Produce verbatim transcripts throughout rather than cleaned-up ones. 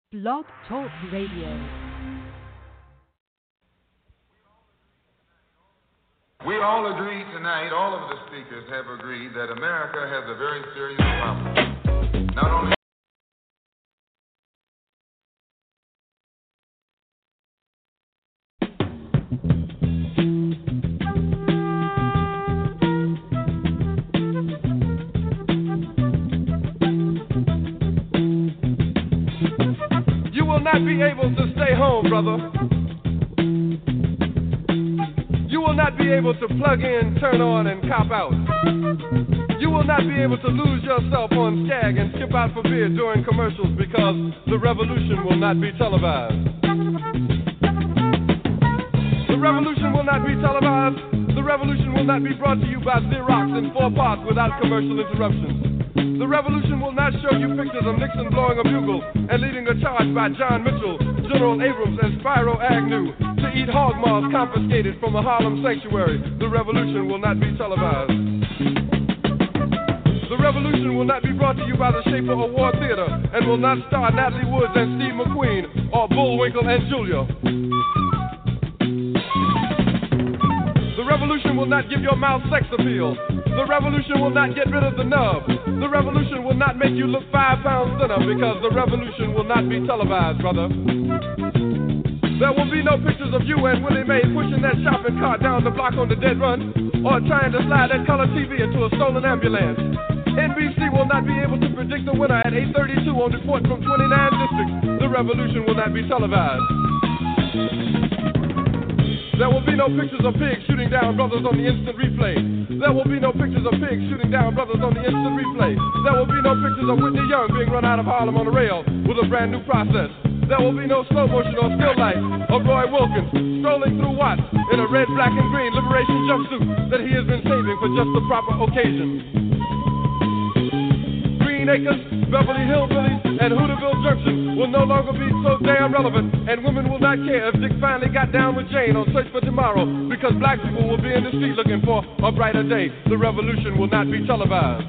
Blog Talk Radio. We all agree tonight, all of the speakers have agreed that America has a very serious problem. Not only You will not be able to stay home, brother. You will not be able to plug in, turn on, and cop out. You will not be able to lose yourself on Skag and skip out for beer during commercials because the revolution will not be televised. The revolution will not be televised. The revolution will not be brought to you by Xerox in four parts without commercial interruptions. The revolution will not show you pictures of Nixon blowing a bugle and leading a charge by John Mitchell, General Abrams, and Spyro Agnew to eat hog maws confiscated from a Harlem sanctuary. The revolution will not be televised. The revolution will not be brought to you by the Schaefer Award Theater and will not star Natalie Woods and Steve McQueen or Bullwinkle and Julia. The revolution will not give your mouth sex appeal. The revolution will not get rid of the nub. The revolution will not make you look five pounds thinner because the revolution will not be televised, brother. There will be no pictures of you and Willie Mae pushing that shopping cart down the block on the dead run or trying to slide that color T V into a stolen ambulance. N B C will not be able to predict the winner at eight thirty-two on report from twenty-nine districts. The revolution will not be televised. There will be no pictures of pigs shooting down brothers on the instant replay. There will be no pictures of pigs shooting down brothers on the instant replay. There will be no pictures of Whitney Young being run out of Harlem on a rail with a brand new process. There will be no slow motion or still life of Roy Wilkins strolling through Watts in a red, black, and green liberation jumpsuit that he has been saving for just the proper occasion. Green Acres, Beverly Hillbillies, and Hooterville Junction will no longer be so damn relevant, and women will not care if Dick finally got down with Jane on Search for Tomorrow, because black people will be in the street looking for a brighter day. The revolution will not be televised.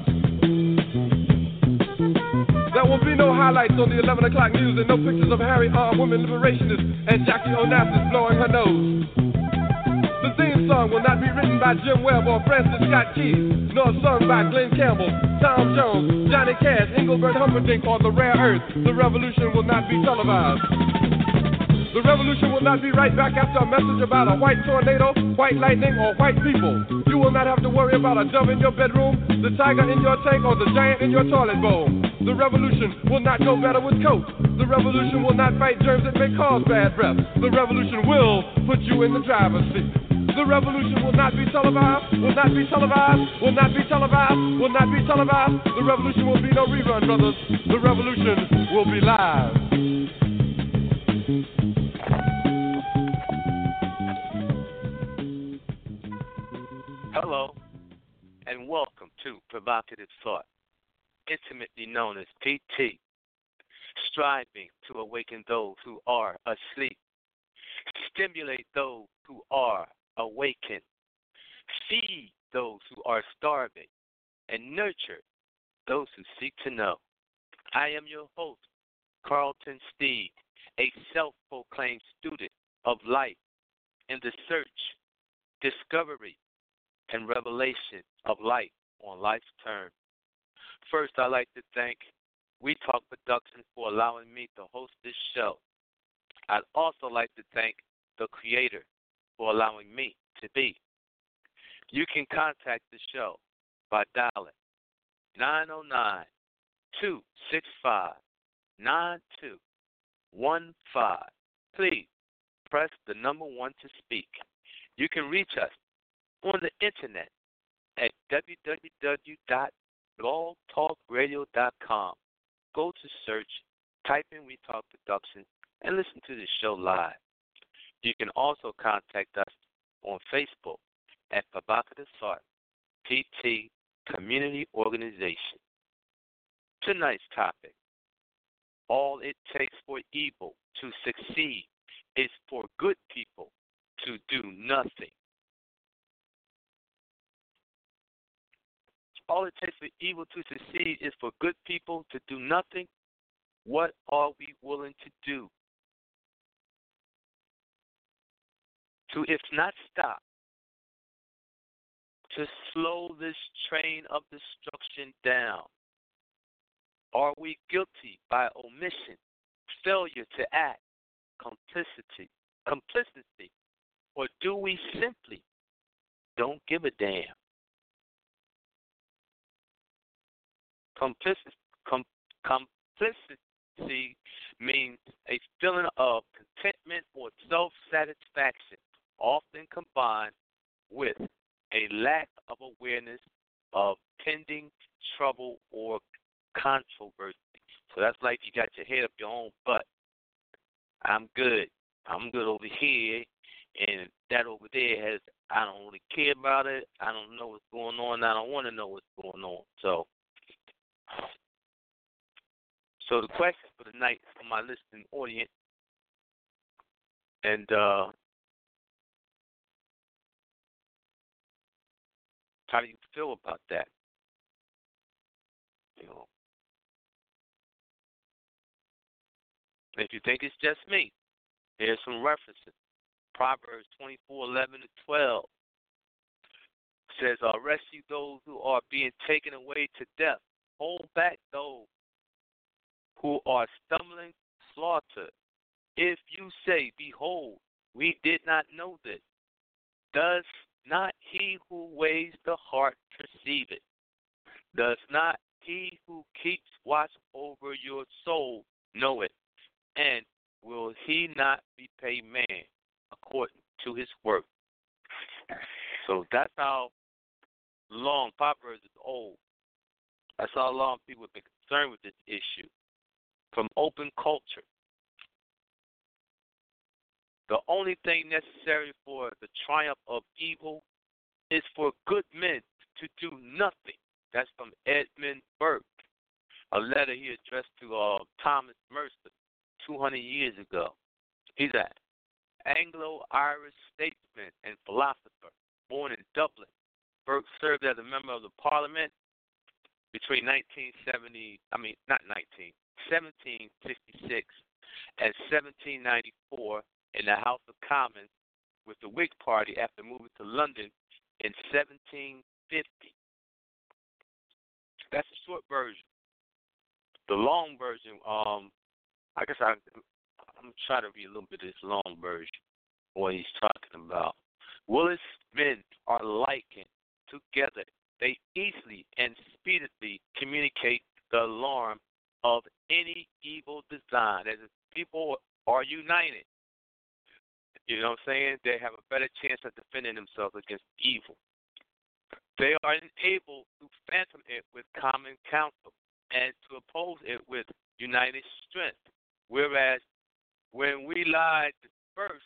There will be no highlights on the eleven o'clock news and no pictures of Harry armed women liberationists and Jackie Onassis blowing her nose. The theme song will not be written by Jim Webb or Francis Scott Key, nor sung by Glenn Campbell, Tom Jones, Johnny Cash, Engelbert Humperdinck, or The Rare Earth. The revolution will not be televised. The revolution will not be right back after a message about a white tornado, white lightning, or white people. You will not have to worry about a dove in your bedroom, the tiger in your tank, or the giant in your toilet bowl. The revolution will not go better with coke. The revolution will not fight germs that may cause bad breath. The revolution will put you in the driver's seat. The revolution will not be televised, will not be televised, will not be televised, will not be televised. The revolution will be no rerun, brothers. The revolution will be live. Hello, and welcome to Provocative Thought, intimately known as P T, striving to awaken those who are asleep, stimulate those who are awakened, feed those who are starving, and nurture those who seek to know. I am your host, Carlton Steed, a self-proclaimed student of life in the search, discovery, and revelation of life on life's terms. First, I'd like to thank We Talk Productions for allowing me to host this show. I'd also like to thank the creator for allowing me to be. You can contact the show by dialing nine oh nine, two six five, nine two one five. Please press the number one to speak. You can reach us on the internet at w w w dot blog talk radio dot com. Go to search, type in We Talk Productions, and listen to the show live. You can also contact us on Facebook at Provocative Thought, P T Community Organization. Tonight's topic, all it takes for evil to succeed is for good people to do nothing. All it takes for evil to succeed is for good people to do nothing. What are we willing to do to, if not stop, to slow this train of destruction down? Are we guilty by omission, failure to act, complicity, complicity, or do we simply don't give a damn? Complicity, com, complicity means a feeling of contentment or self-satisfaction, often combined with a lack of awareness of pending trouble or controversy. So that's like you got your head up your own butt. I'm good. I'm good over here, and that over there has, I don't really care about it. I don't know what's going on. I don't want to know what's going on. So, so the question for the night for my listening audience, and uh, how do you feel about that? You know, if you think it's just me, here's some references. Proverbs twenty-four, eleven to twelve says, uh, rescue those who are being taken away to death. Hold back those who are stumbling, slaughter. If you say, behold, we did not know this, does not he who weighs the heart perceive it? Does not he who keeps watch over your soul know it? And will he not repay man according to his work? So that's how long Proverbs is old. That's how long people have been concerned with this issue. From open culture, the only thing necessary for the triumph of evil is for good men to do nothing. That's from Edmund Burke, a letter he addressed to uh, Thomas Mercer two hundred years ago. He's an Anglo-Irish statesman and philosopher born in Dublin. Burke served as a member of the Parliament between nineteen seventy, I mean, not nineteen, seventeen sixty-six and seventeen ninety-four in the House of Commons with the Whig Party after moving to London in seventeen fifty. That's the short version. The long version, um, I guess I, I'm going to try to read a little bit of this long version, what he's talking about. Willis men are likened together. They easily and speedily communicate the alarm of any evil design. As if people are united, you know what I'm saying? They have a better chance of defending themselves against evil. They are enabled to phantom it with common counsel and to oppose it with united strength. Whereas when we lie dispersed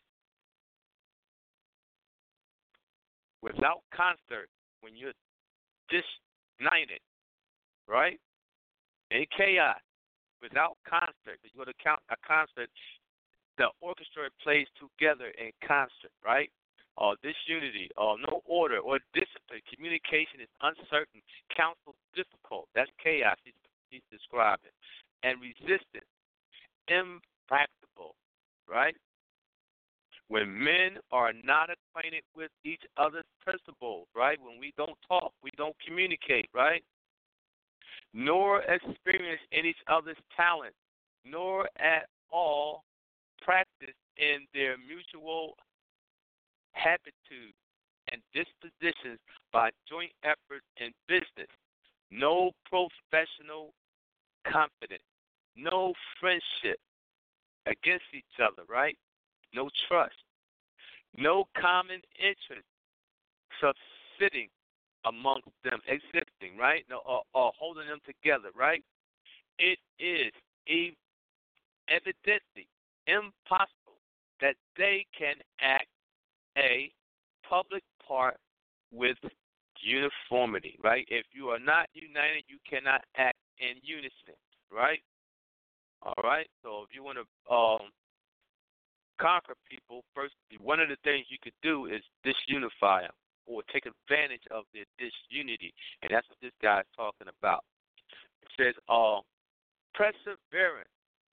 without concert, when you're disunited, right? In chaos, without concert, you go to a concert, the orchestra plays together in concert, right? Or disunity, or no order, or discipline. Communication is uncertain. Counsel difficult. That's chaos he's, he's describing. And resistance, impractical, right? When men are not acquainted with each other's principles, right? When we don't talk, we don't communicate, right? Nor experience in each other's talent, nor at all practice in their mutual habitudes and dispositions by joint efforts in business. No professional confidence, no friendship against each other, right? No trust, no common interest subsisting amongst them, existing, right? No, or, or holding them together, right? It is evidently impossible that they can act a public part with uniformity, right? If you are not united, you cannot act in unison, right? All right? So if you want to um, conquer people, first, one of the things you could do is disunify them or take advantage of their disunity, and that's what this guy is talking about. It says, uh, perseverance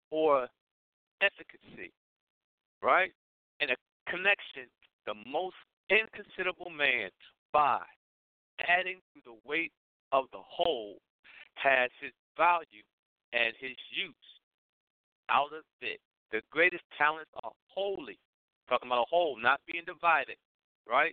or efficacy, right? And a connection, the most inconsiderable man, by adding to the weight of the whole, has his value and his use. Out of it, the greatest talents are wholly, talking about a whole, not being divided, right?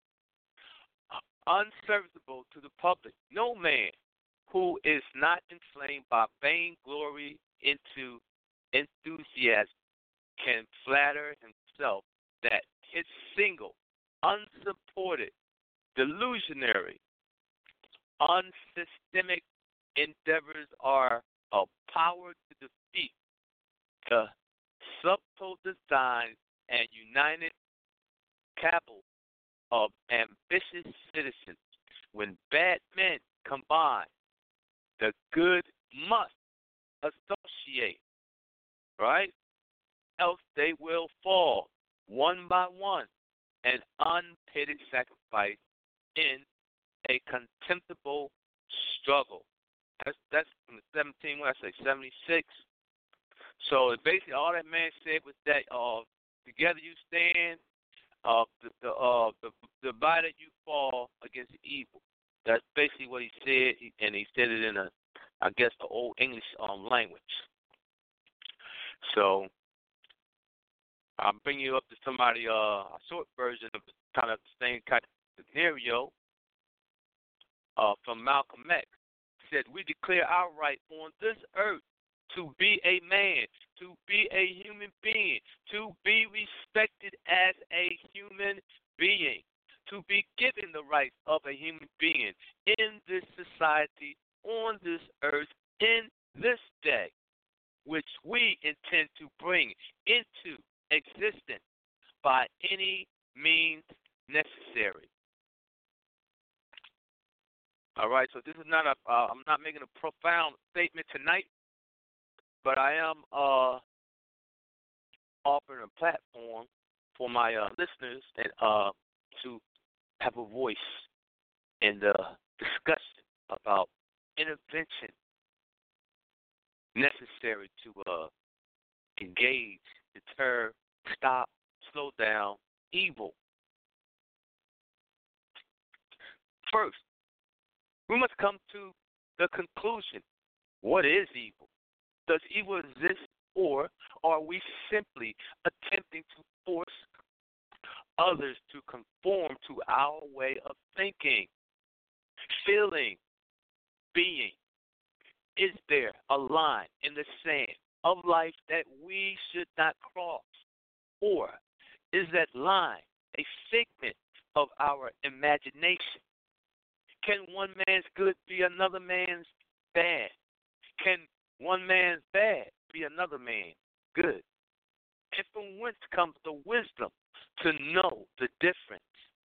Unserviceable to the public. No man who is not inflamed by vainglory into enthusiasm can flatter himself that his single, unsupported, delusionary, unsystemic endeavors are a power to defeat the subtle designs and united cabal of ambitious citizens. When bad men combine, the good must associate, right? Else they will fall one by one, an unpitied sacrifice in a contemptible struggle. That's that's from the seventeen. What I say, seventy six. So basically, all that man said was that uh, together you stand, uh, the the uh, the divided you fall against evil. That's basically what he said, and he said it in a, I guess, the old English um language. So I'll bring you up to somebody uh a short version of kind of the same kind of scenario. Uh, from Malcolm X, said, "We declare our right on this earth to be a man, to be a human being, to be respected as a human being, to be given the rights of a human being in this society, on this earth, in this day, which we intend to bring into existence by any means necessary." All right, so this is not a, uh, I'm not making a profound statement tonight, but I am uh, offering a platform for my uh, listeners and uh, to have a voice in the discussion about intervention necessary to uh, engage, deter, stop, slow down evil. First, we must come to the conclusion. What is evil? Does evil exist, or are we simply attempting to force others to conform to our way of thinking, feeling, being? Is there a line in the sand of life that we should not cross? Or is that line a figment of our imagination? Can one man's good be another man's bad? Can one man's bad be another man's good? And from whence comes the wisdom to know the difference?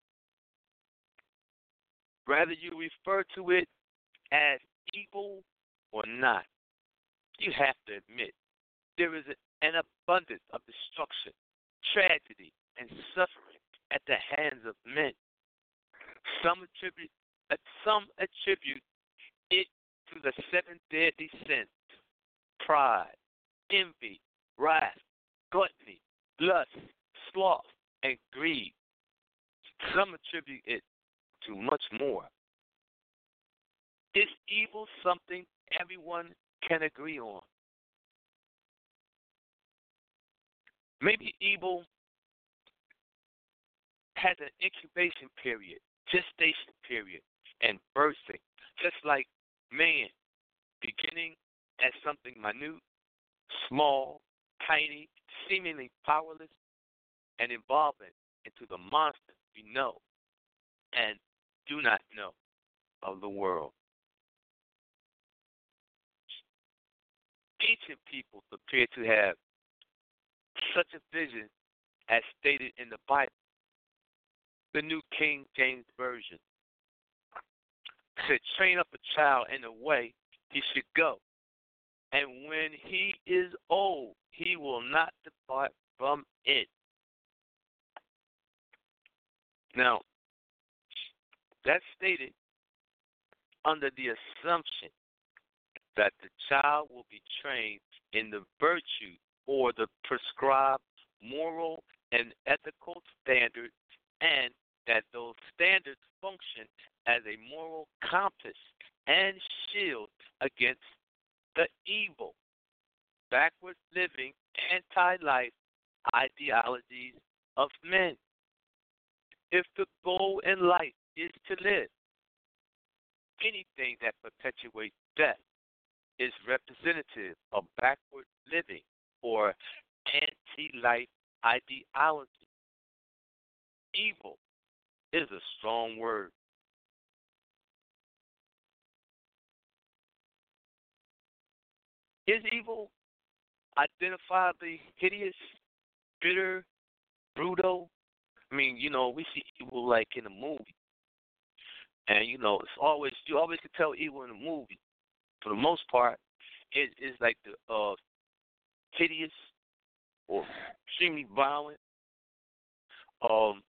Whether you refer to it as evil or not, you have to admit there is an abundance of destruction, tragedy, and suffering at the hands of men. Some attribute Some attribute it to the seven deadly sins: pride, envy, wrath, gluttony, lust, sloth, and greed. Some attribute it to much more. Is evil something everyone can agree on? Maybe evil has an incubation period, gestation period, and birthing, just like man, beginning as something minute, small, tiny, seemingly powerless, and evolving into the monster we know and do not know of the world. Ancient peoples appear to have such a vision as stated in the Bible. The New King James Version said, "Train up a child in the way he should go, and when he is old, he will not depart from it." Now, that's stated under the assumption that the child will be trained in the virtue or the prescribed moral and ethical standards, and that those standards function as a moral compass and shield against the evil, backward living, anti-life ideologies of men. If the goal in life is to live, anything that perpetuates death is representative of backward living or anti-life ideology. Evil is a strong word. Is evil identifiably hideous, bitter, brutal? I mean, you know, we see evil like in a movie. And, you know, it's always, you always can tell evil in a movie. For the most part, it is like the uh, hideous or extremely violent, um,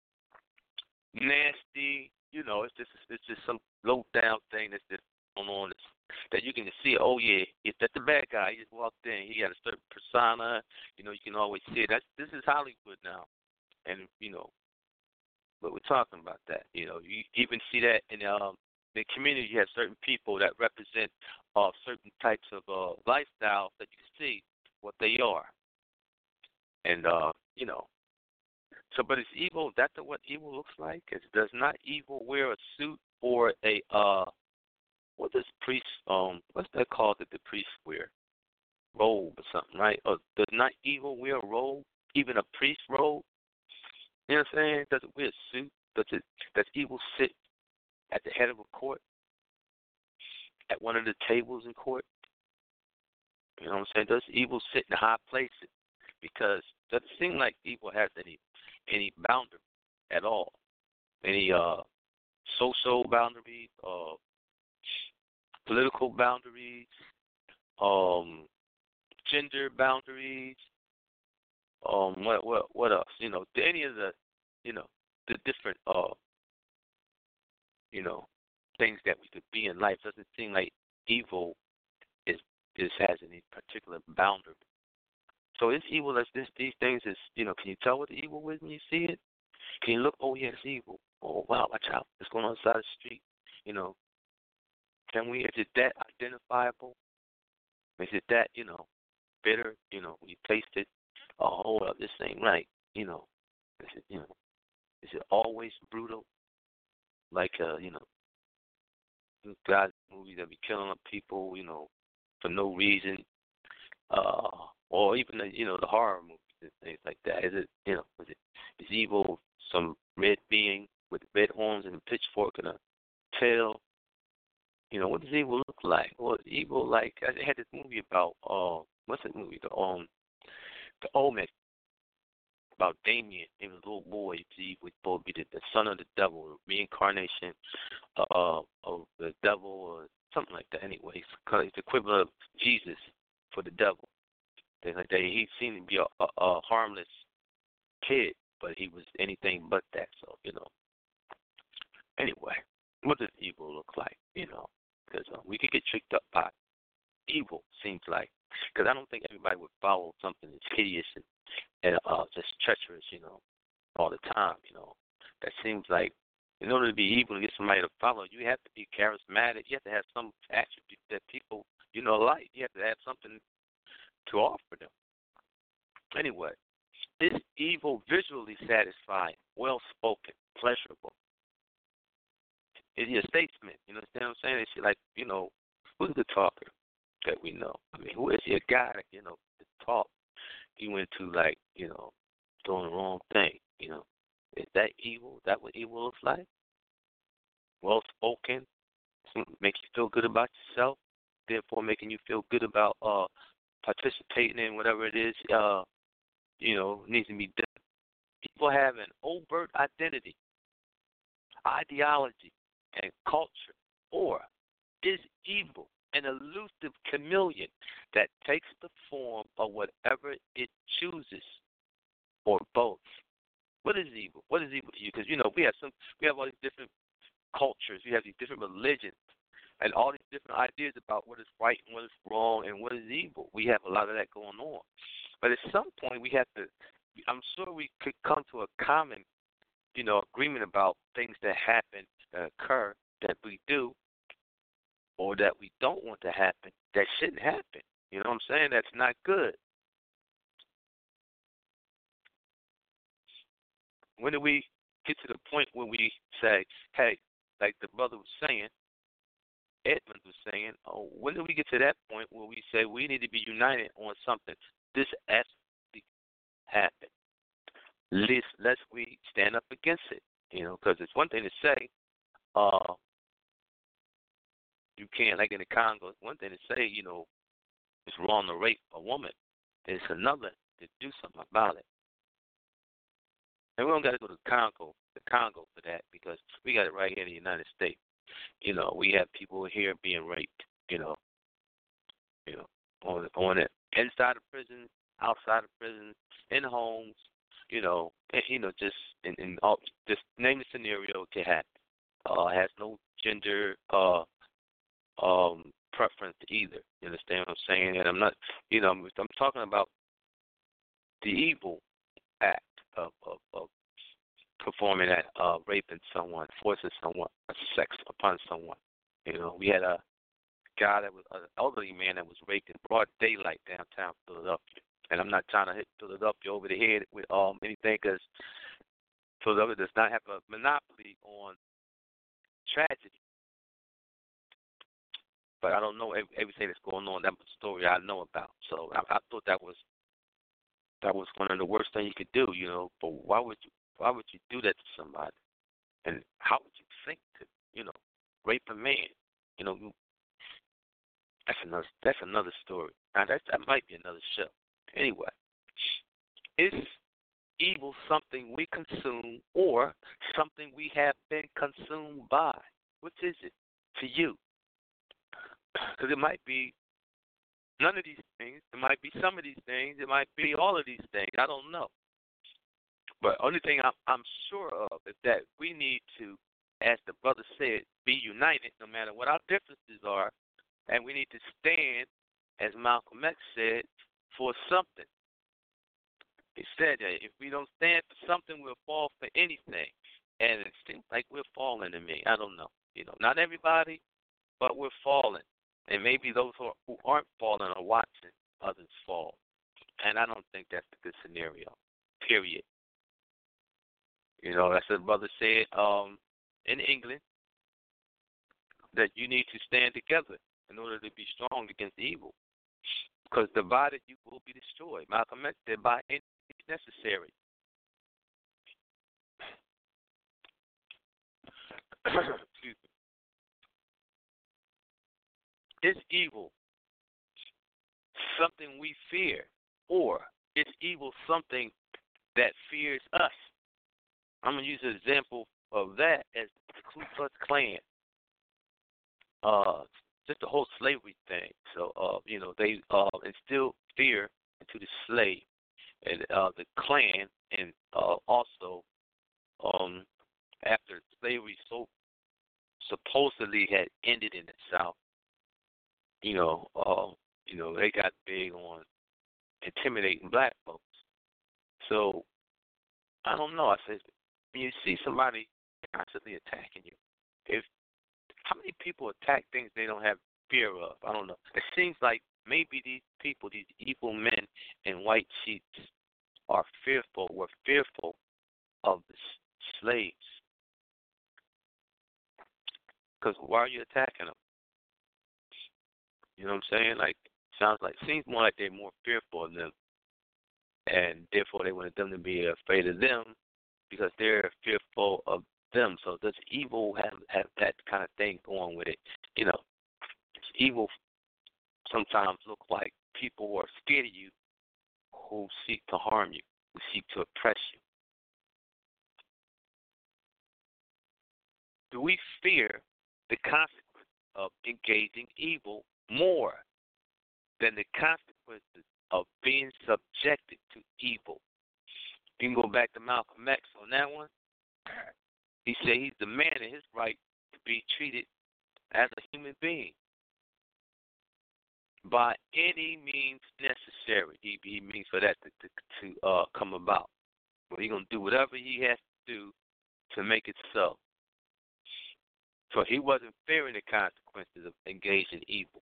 nasty. You know, it's just it's just some low down thing that's just going on that's, that you can just see. Oh yeah, if that's the bad guy, he just walked in. He got a certain persona. You know, you can always see it. That's this is Hollywood now, and you know, but we're talking about that. You know, you even see that in um the community. You have certain people that represent uh certain types of uh lifestyles that you can see what they are, and uh you know. So, but is evil, that's what evil looks like? Is, does not evil wear a suit or a, uh, what does priest, um, what's that called that the priest wear? Robe or something, right? Or does not evil wear a robe, even a priest robe? You know what I'm saying? Does it wear a suit? Does it, does evil sit at the head of a court? At one of the tables in court? You know what I'm saying? Does evil sit in high places? Because it doesn't seem like evil has any any boundary at all, any uh, social boundaries, uh, political boundaries, um, gender boundaries, um, what what what else? You know, any of the, you know, the different uh, you know, things that we could be in life. Doesn't seem like evil is is has any particular boundary. So it's evil as this these things is, you know, can you tell what the evil is when you see it? Can you look, oh yeah, it's evil. Oh wow, watch out. It's going on the side of the street. You know. Can we is it that identifiable? Is it that, you know, bitter, you know, you taste it, oh hold up, this ain't right, you know. Is it you know is it always brutal? Like uh, you know, guys movies that be killing up people, you know, for no reason. Uh Or even the, you know, the horror movies and things like that. Is it, you know, is it is evil some red being with red horns and a pitchfork and a tail? You know, what does evil look like? Well, evil like I had this movie about uh what's that movie? The um the Olmec about Damien. He was a little boy. He was supposed to be the, the son of the devil, reincarnation uh of the devil or something like that. Anyway, it's, it's the equivalent of Jesus for the devil. Things like that. He seemed to be a, a, a harmless kid, but he was anything but that. So, you know. Anyway, what does evil look like? You know, because uh, we could get tricked up by evil. Seems like, because I don't think everybody would follow something that's hideous and, and uh, just treacherous. You know, all the time. You know, that seems like in order to be evil and get somebody to follow, you have to be charismatic. You have to have some attribute that people, you know, like. You have to have something to offer them. Anyway, is evil visually satisfying, well-spoken, pleasurable? Is he a statesman? You understand what I'm saying? Is he like, you know, who's the talker that we know? I mean, who is he a guy that, you know, to talk? He went to, like, you know, doing the wrong thing, you know. Is that evil? Is that what evil looks like? Well-spoken, makes you feel good about yourself, therefore making you feel good about uh participating in whatever it is, uh, you know, needs to be done. People have an overt identity, ideology, and culture, or is evil an elusive chameleon that takes the form of whatever it chooses, or both? What is evil? What is evil to you? Because, you know, we have some, we have all these different cultures, we have these different religions, and all these different ideas about what is right and what is wrong and what is evil. We have a lot of that going on. But at some point, we have to, I'm sure we could come to a common, you know, agreement about things that happen, that occur, that we do, or that we don't want to happen, that shouldn't happen. You know what I'm saying? That's not good. When do we get to the point where we say, hey, like the brother was saying, Edmund was saying, oh, when do we get to that point where we say we need to be united on something? This actually happened. Lest, lest we stand up against it, you know, because it's one thing to say, uh, you can't, like in the Congo, it's one thing to say, you know, it's wrong to rape a woman. It's another to do something about it. And we don't got to go to Congo, the Congo for that, because we got it right here in the United States. You know, we have people here being raped. You know, you know, on on it inside of prison, outside of prison, in homes. You know, and, you know, just in, in all, just name the scenario to happen. Uh, has no gender uh um preference either. You understand what I'm saying? And I'm not, you know, I'm, I'm talking about the evil act of, of, of performing that, uh, raping someone, forcing someone, sex upon someone. You know, we had a guy that was, an elderly man that was raped in broad daylight downtown Philadelphia. And I'm not trying to hit Philadelphia over the head with um anything, because Philadelphia does not have a monopoly on tragedy. But I don't know everything that's going on. That's a story I know about. So I, I thought that was that was one of the worst things you could do, you know. But why would you why would you do that to somebody? And how would you think to, you know, rape a man? You know, that's another that's another story. Now that that might be another show. Anyway, is evil something we consume or something we have been consumed by? Which is it to you? Because it might be none of these things. It might be some of these things. It might be all of these things. I don't know. But only thing I'm, I'm sure of is that we need to, as the brother said, be united no matter what our differences are. And we need to stand, as Malcolm X said, for something. He said that if we don't stand for something, we'll fall for anything. And it seems like we're falling to me. I don't know. You know, not everybody, but we're falling. And maybe those who, are, who aren't falling are watching others fall. And I don't think that's a good scenario, period. You know, that's what the brother said um, in England, that you need to stand together in order to be strong against evil. Because divided you will be destroyed. Malcolm X said, by any means necessary. Excuse me. Is evil something we fear, or is evil something that fears us? I'm going to use an example of that as the Ku Klux Klan. Uh, just the whole slavery thing. So, uh, you know, they uh, instilled fear into the slave and uh, the Klan, and uh, also um, after slavery so supposedly had ended in the South, you know, uh, you know, they got big on intimidating black folks. So, I don't know. I said, when you see somebody constantly attacking you, if how many people attack things they don't have fear of? I don't know. It seems like maybe these people, these evil men in white sheets, are fearful, were fearful of the slaves. Because why are you attacking them? You know what I'm saying? Like, sounds like, seems more like they're more fearful of them. And therefore they wanted them to be afraid of them because they're fearful of them. So does evil have, have that kind of thing going with it? You know, evil sometimes look like people who are scared of you, who seek to harm you, who seek to oppress you. Do we fear the consequence of engaging evil more than the consequences of being subjected to evil? You can go back to Malcolm X on that one. He said he's the man in his right to be treated as a human being by any means necessary. He, he means for that to, to, to uh, come about. Well, he's going to do whatever he has to do to make it so. So he wasn't fearing the consequences of engaging in evil.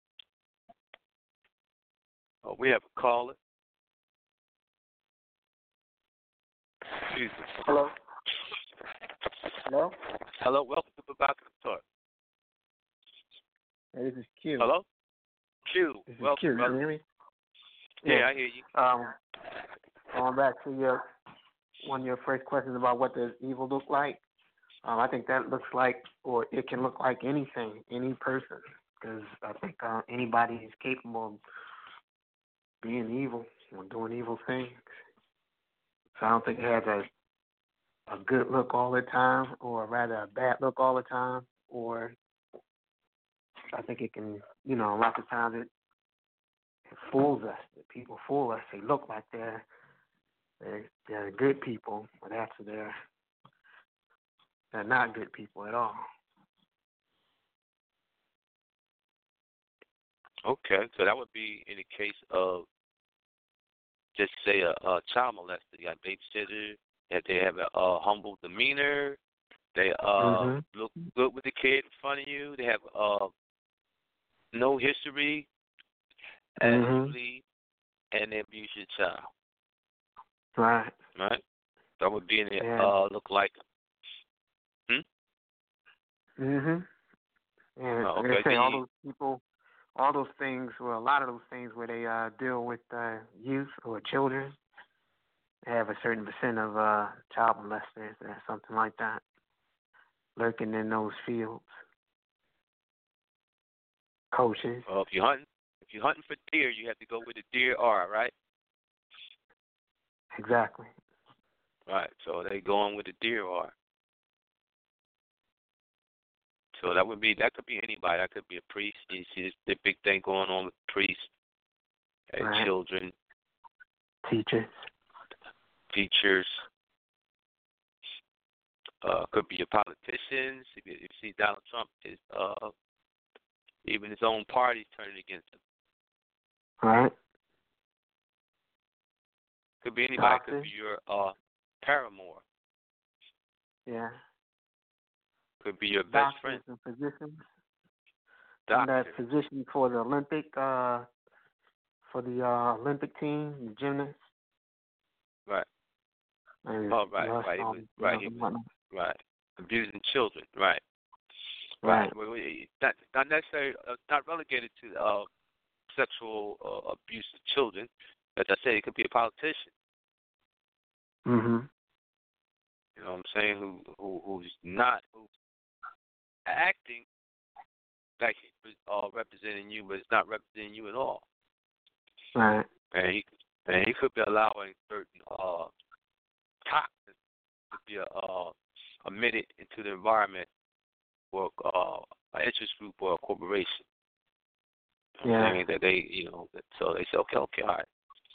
Oh, we have a caller. Jesus. Hello. Hello. Hello. Welcome to Provocative Talk. Hey, this is Q. Hello. Q. This is welcome, Q. brother. You hear me? Yeah, yeah, I hear you. Um, going back to your one of your first questions about what does evil look like. Um, I think that looks like, or it can look like anything, any person, because I think uh, anybody is capable of being evil or doing evil things. So I don't think it has a a good look all the time, or rather a bad look all the time, or I think it can, you know, lots of times it, it fools us. People fool us. They look like they're they're, they're good people, but after they're they're not good people at all. Okay, so that would be in the case of, just say, a, a child molester. You got a babysitter, that they have a uh, humble demeanor, they uh, mm-hmm. look good with the kid in front of you, they have uh, no history, and mm-hmm. you leave, and they abuse your child. Right. Right? That would be in it, yeah. uh, look like. Hmm? Mhm. And oh, okay. like I say, Can all you, those people, all those things, well, a lot of those things where they uh, deal with uh, youth or children, they have a certain percent of uh, child molesters or something like that lurking in those fields. Coaches. uh, if you're hunting, if you're hunting for deer, you have to go where the deer are, right? Exactly. Right. So they going where the deer are. So that would be, that could be anybody. That could be a priest. You see this, the big thing going on with priests and right. children. Teachers. Teachers. Uh, could be your politicians. If you, if you see Donald Trump, is uh, even his own party's turning against him. Right. Could be anybody. Doctor. Could be your uh, paramour. Yeah. Could be your best Doctors friend. and physicians. Doctor. And that physician for the Olympic, uh, for the uh, Olympic team, the gymnasts. Right. And oh, right, right. He was, right, he was, right. Abusing children, right. Right. Right. Well, not, not necessarily, uh, not relegated to uh, sexual uh, abuse of children. As I said, it could be a politician. Mhm. You know what I'm saying? Who, who, who's not, who's acting like he's uh, representing you, but it's not representing you at all. Right. And he, and he could be allowing certain uh, toxins to be uh, emitted into the environment for uh, an interest group or a corporation. You know, yeah. saying that they, you know, that, so they say, okay, okay, all right.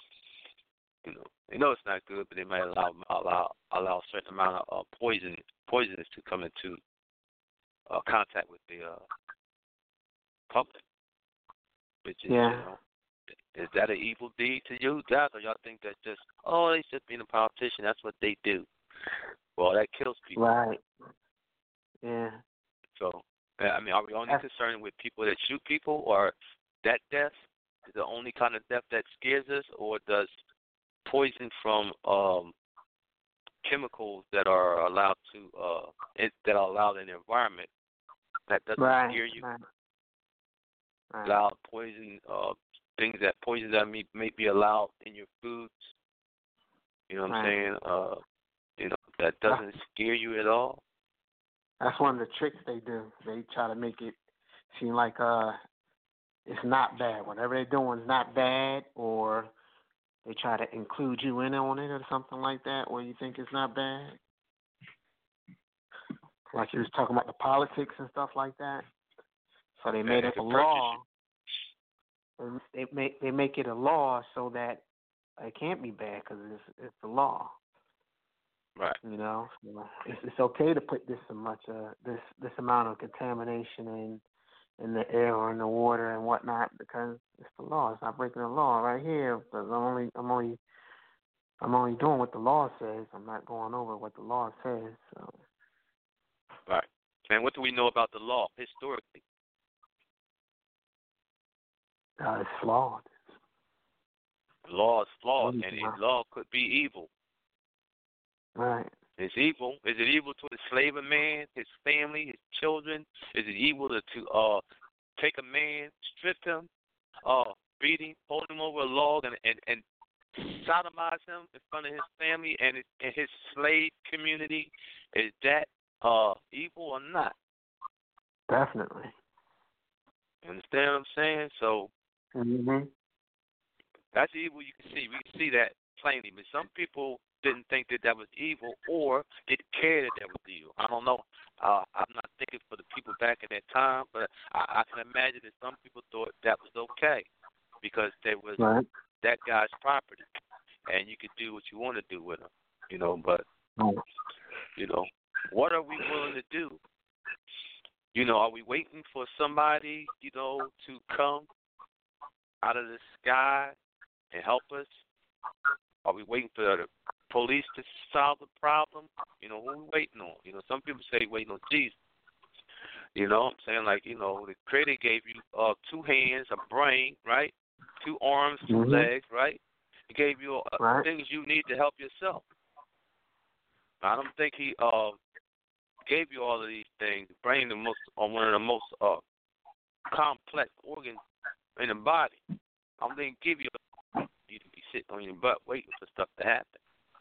You know, they know it's not good, but they might allow allow allow a certain amount of uh, poison poisons to come into uh, contact with the uh, public. Which is, yeah. you know, is that an evil deed to you guys, or y'all think that just, oh, they just being a politician, that's what they do? Well, that kills people. Right. Yeah. So, I mean, are we only That's, concerned with people that shoot people, or that death is the only kind of death that scares us, or does poison from um, chemicals that are allowed to uh, it, that are allowed in the environment, that doesn't right. scare you? Right. Right. Allowed poison, uh, things that poison that may, may be allowed in your foods. You know what right. I'm saying? Uh, you know, that doesn't that's, scare you at all. That's one of the tricks they do. They try to make it seem like uh, it's not bad. Whatever they're doing is not bad, or they try to include you in on it or something like that, where you think it's not bad. Like you was talking about the politics and stuff like that. So they made it a law. They make they make it a law so that it can't be bad because it's it's the law. Right. You know, so it's it's okay to put this much uh this this amount of contamination in in the air or in the water and whatnot because it's the law. It's not breaking the law right here. Because I'm only I'm only I'm only doing what the law says. I'm not going over what the law says. So. Right. And what do we know about the law historically? Uh, it's flawed. The law is flawed, Mm-hmm. and the law could be evil. Right. It's evil. Is it evil to enslave a man, his family, his children? Is it evil to, to uh take a man, strip him, uh, beat him, hold him over a log, and and, and sodomize him in front of his family and his, and his slave community? Is that uh evil or not? Definitely. You understand what I'm saying? So Mm-hmm. that's evil you can see. We can see that plainly. But some people didn't think that that was evil or didn't care that that was evil. I don't know. Uh, I'm not thinking for the people back in that time, but I, I can imagine that some people thought that was okay because they was Right. that guy's property, and you could do what you want to do with him, you know. But Right. you know, what are we willing to do? You know, are we waiting for somebody, you know, to come out of the sky and help us? Are we waiting for the police to solve the problem? You know, who are we waiting on? You know, some people say waiting on Jesus. You know what I'm saying? Like, you know, the Creator gave you uh, two hands, a brain, right? Two arms, two Mm-hmm. legs, right? He gave you uh, Right. things you need to help yourself. I don't think he uh, gave you all of these things. The brain, the most, uh, one of the most uh, complex organs in the body. I don't think he give you you to be sitting on your butt waiting for stuff to happen.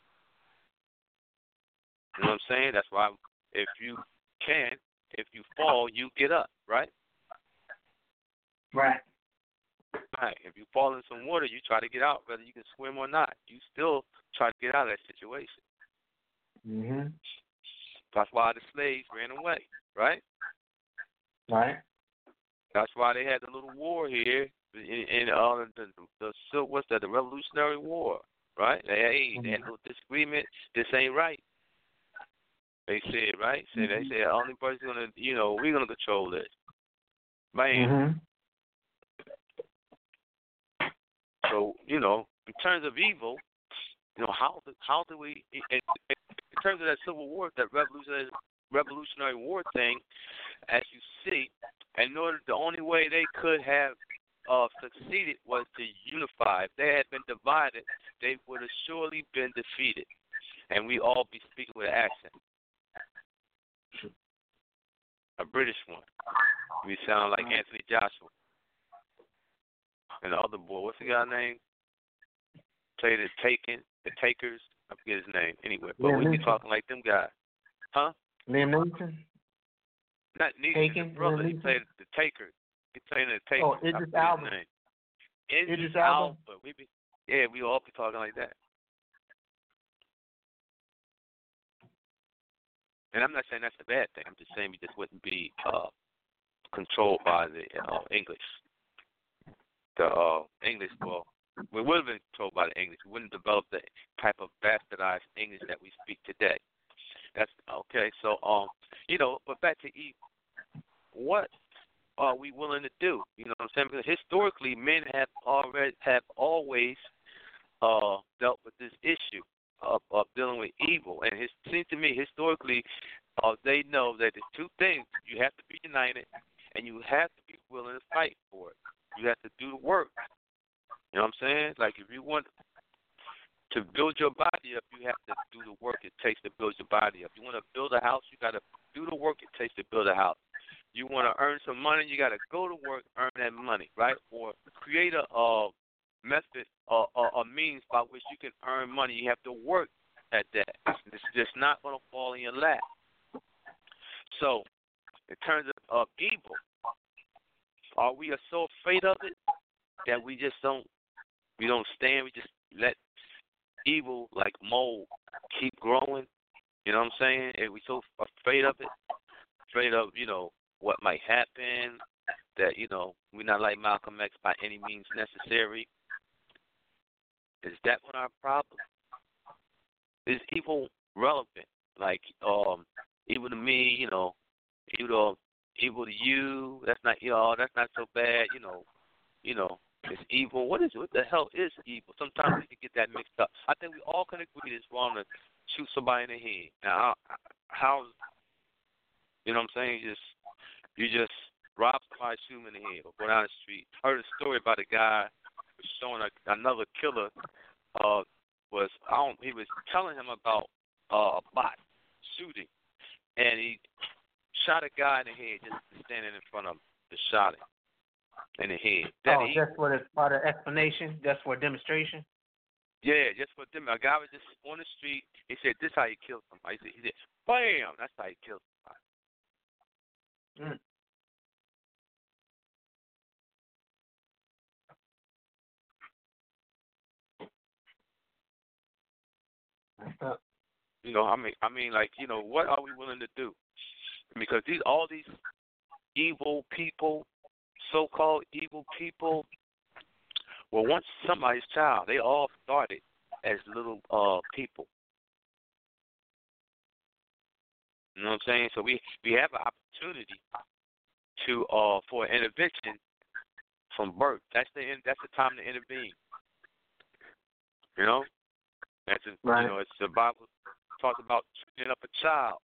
You know what I'm saying? That's why if you can, if you fall, you get up, right? Right. Right. If you fall in some water, you try to get out, whether you can swim or not. You still try to get out of that situation. Mm-hmm. That's why the slaves ran away, right? Right. That's why they had the little war here in, in uh, the, the, the what's that? The Revolutionary War, right? They, hey, they had a little disagreement. This ain't right. They said, right? So mm-hmm. They said, only person gonna, you know, we're gonna control this, man. Mm-hmm. So, you know, in terms of evil, you know, how do, how do we, in, in terms of that Civil War, that Revolutionary Revolutionary War thing, as you see, in order, the only way they could have uh, succeeded was to unify. If they had been divided, they would have surely been defeated, and we all be speaking with an accent. A British one. We sound like Anthony Joshua. And the other boy, what's the guy's name? Played the Taken, the Takers. I forget his name. Anyway, but Liam we be Neeson. talking like them guys. Huh? Liam Neeson? Not Neeson, Taken? his brother. Liam He Neeson? played the Takers. He played in the Takers. Oh, I Idris forget Elba. his name. Idris Idris Elba? Elba. We be, yeah, we all be talking like that. And I'm not saying that's a bad thing. I'm just saying we just wouldn't be uh, controlled by the uh, English. The uh, English, well, we would have been controlled by the English. We wouldn't develop the type of bastardized English that we speak today. That's okay. So, um, you know, but back to evil. What are we willing to do? You know what I'm saying? Because historically, men have already have always uh, dealt with this issue of, of dealing with evil. And it seems to me, historically, uh, they know that there's two things: you have to be united, and you have to be willing to fight for it. You have to do the work. You know what I'm saying? Like, if you want to build your body up, you have to do the work it takes to build your body up. You want to build a house, you got to do the work it takes to build a house. You want to earn some money, you got to go to work, earn that money, right? Or create a uh, method or uh, a means by which you can earn money. You have to work at that. It's just not going to fall in your lap. So, in terms of uh, evil, are we so afraid of it that we just don't, we don't stand, we just let evil, like mold, keep growing? You know what I'm saying? And we so afraid of it, afraid of, you know, what might happen, that, you know, we're not like Malcolm X by any means necessary. Is that one our problem? Is evil relevant. Like um, evil to me, you know, evil to evil to you. That's not you know that's not so bad. You know, you know. It's evil. What is it? What the hell is evil? Sometimes we can get that mixed up. I think we all can agree it's wrong to shoot somebody in the head. Now, how, you know what I'm saying? You just, you just rob somebody, shoot him in the head, or go down the street. I heard a story about a guy showing a, another killer. Uh, was I don't, he was telling him about uh, a bot shooting, and he shot a guy in the head just standing in front of him. Just shot him. In the head. That oh, he, just for the for the explanation, just for a demonstration. Yeah, just for them. A guy was just on the street. He said, "This is how you kill somebody." He said, he said "Bam!" That's how you kill somebody. Mm. You know, I mean, I mean, like, you know, what are we willing to do? Because these, all these evil people, so-called evil people, were once somebody's child. They all started as little uh people. You know what I'm saying? So we, we have an opportunity to uh for intervention from birth. That's the that's the time to intervene. You know, that's a, right. You know, it's the Bible talks about training up a child.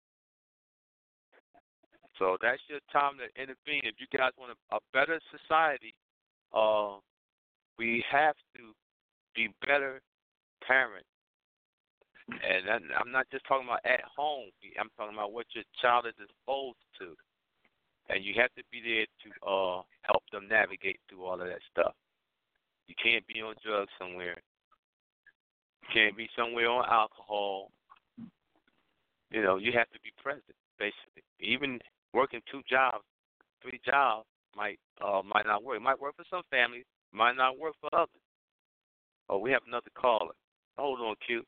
So that's your time to intervene. If you guys want a, a better society, uh, we have to be better parents. And that, I'm not just talking about at home. I'm talking about what your child is exposed to. And you have to be there to uh, help them navigate through all of that stuff. You can't be on drugs somewhere. You can't be somewhere on alcohol. You know, you have to be present, basically. Even working two jobs, three jobs might uh, might not work. It might work for some families, might not work for others. Oh, we have another caller. Hold on, Q.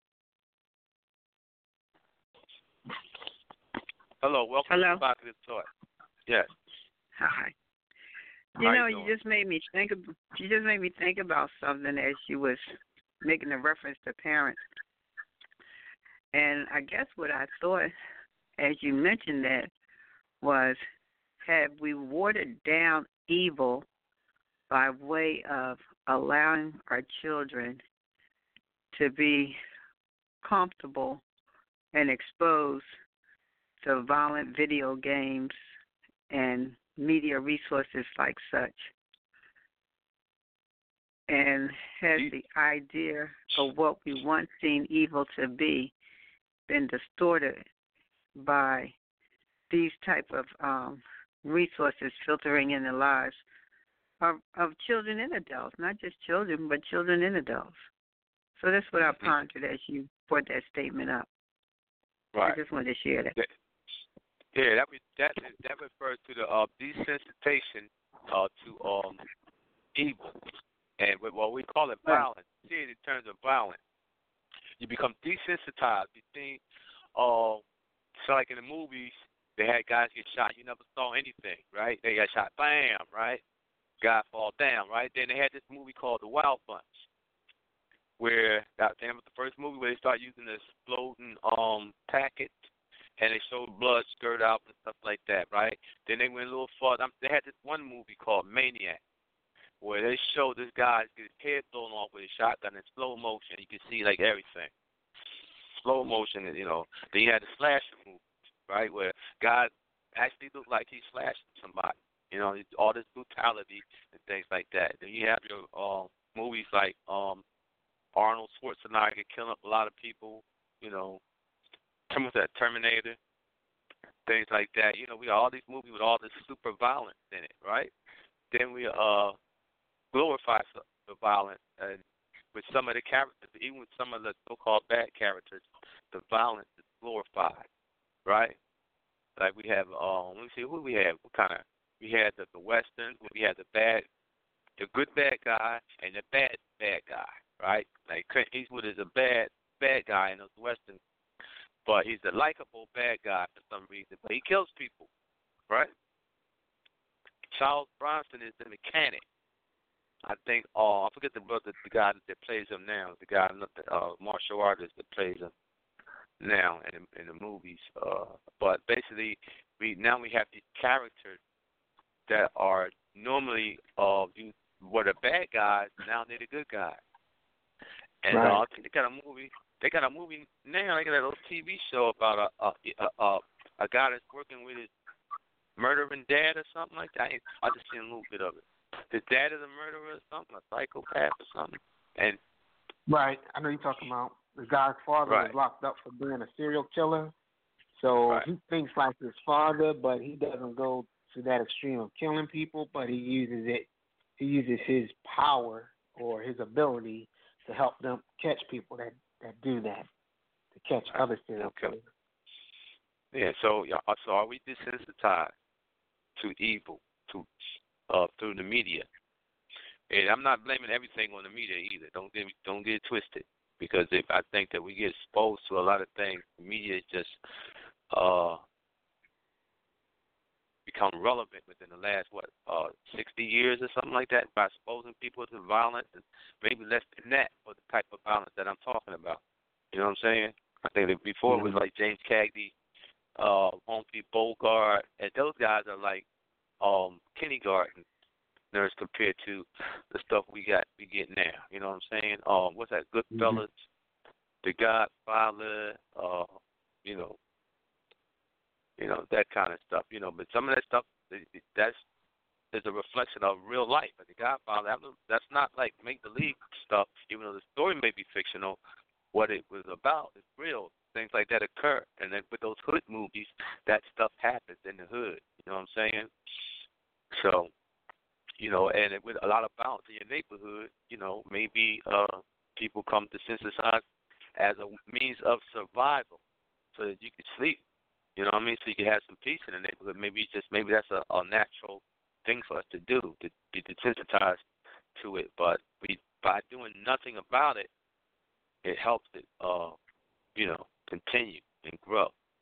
Hello, welcome Hello. to Provocative Talk. Yes. Hi. You How know, you, you just made me think. Of, you just made me think about something as you was making a reference to parents. And I guess what I thought, as you mentioned that, was have we watered down evil by way of allowing our children to be comfortable and exposed to violent video games and media resources like such? And has the idea of what we once seen evil to be been distorted by these type of um, resources filtering in the lives of, of children and adults, not just children, but children and adults? So that's what I pondered as you brought that statement up. Right. I just wanted to share that. Yeah, that that that refers to the uh, desensitization uh, to um, evil, and what we call it violence. See it in terms of violence. You become desensitized. You think, uh, so like in the movies, they had guys get shot. You never saw anything, right? They got shot, bam, right? Guy fall down, right? Then they had this movie called The Wild Bunch, where that damn was the first movie where they start using the exploding um packets, and they showed blood skirt out and stuff like that, right? Then they went a little farther. They had this one movie called Maniac, where they showed this guy get his head blown off with a shotgun in slow motion. You can see like everything, slow motion. You know. Then you had the slasher movie, right, where guys actually looked like he slashed somebody. You know, all this brutality and things like that. Then you have your um movies like um Arnold Schwarzenegger killing up a lot of people. You know, some of that Terminator, things like that. You know, we got all these movies with all this super violence in it, right? Then we uh glorify the violence, and with some of the characters, even with some of the so-called bad characters, the violence is glorified, right? Like we have, um, let me see, who we have? What kind of? We had the, the westerns, we had the bad, the good bad guy, and the bad bad guy, right? Like Clint Eastwood is a bad bad guy in those westerns, but he's a likable bad guy for some reason. But he kills people, right? Charles Bronson is the mechanic. I think, oh, I forget the brother, the guy that plays him now, the guy, the uh, martial artist that plays him. now in in the movies. Uh, but basically, we now we have these characters that are normally uh you were the bad guys. Now they're the good guys. And right. uh, I think they got a movie. They got a movie now. They got a little T V show about a a a, a, a guy that's working with his murdering dad or something like that. I, I just seen a little bit of it. His dad is a murderer or something, a psychopath or something. And right, I know you're talking about the guy's father right. was locked up for being a serial killer. So right. he thinks like his father, but he doesn't go to that extreme of killing people. But he uses it. He uses his power or his ability to help them catch people that, that do that, to catch right. other serial okay. killers. Yeah. So, so are we desensitized to evil to uh, through the media? And I'm not blaming everything on the media either. Don't get don't get it twisted. Because if I think that we get exposed to a lot of things, the media is just uh, become relevant within the last what uh, sixty years or something like that by exposing people to violence, and maybe less than that for the type of violence that I'm talking about. You know what I'm saying? I think that before mm-hmm. it was like James Cagney, uh, Humphrey Bogart, and those guys are like um, kindergarten nerds compared to the stuff we got we get now. You know what I'm saying? Um, what's that? Goodfellas, mm-hmm. The Godfather, uh, you know, you know that kind of stuff. You know, but some of that stuff that's is a reflection of real life. But The Godfather, that's not like make believe stuff. Even though the story may be fictional, what it was about is real. Things like that occur, and then with those hood movies, that stuff happens in the hood. You know what I'm saying? So. You know, and with a lot of violence in your neighborhood, you know, maybe uh, people come to synthesize as a means of survival, so that you can sleep. You know what I mean? So you can have some peace in the neighborhood. Maybe it's just maybe that's a, a natural thing for us to do, to be desensitized to it. But we by doing nothing about it, it helps it, uh, you know, continue and grow.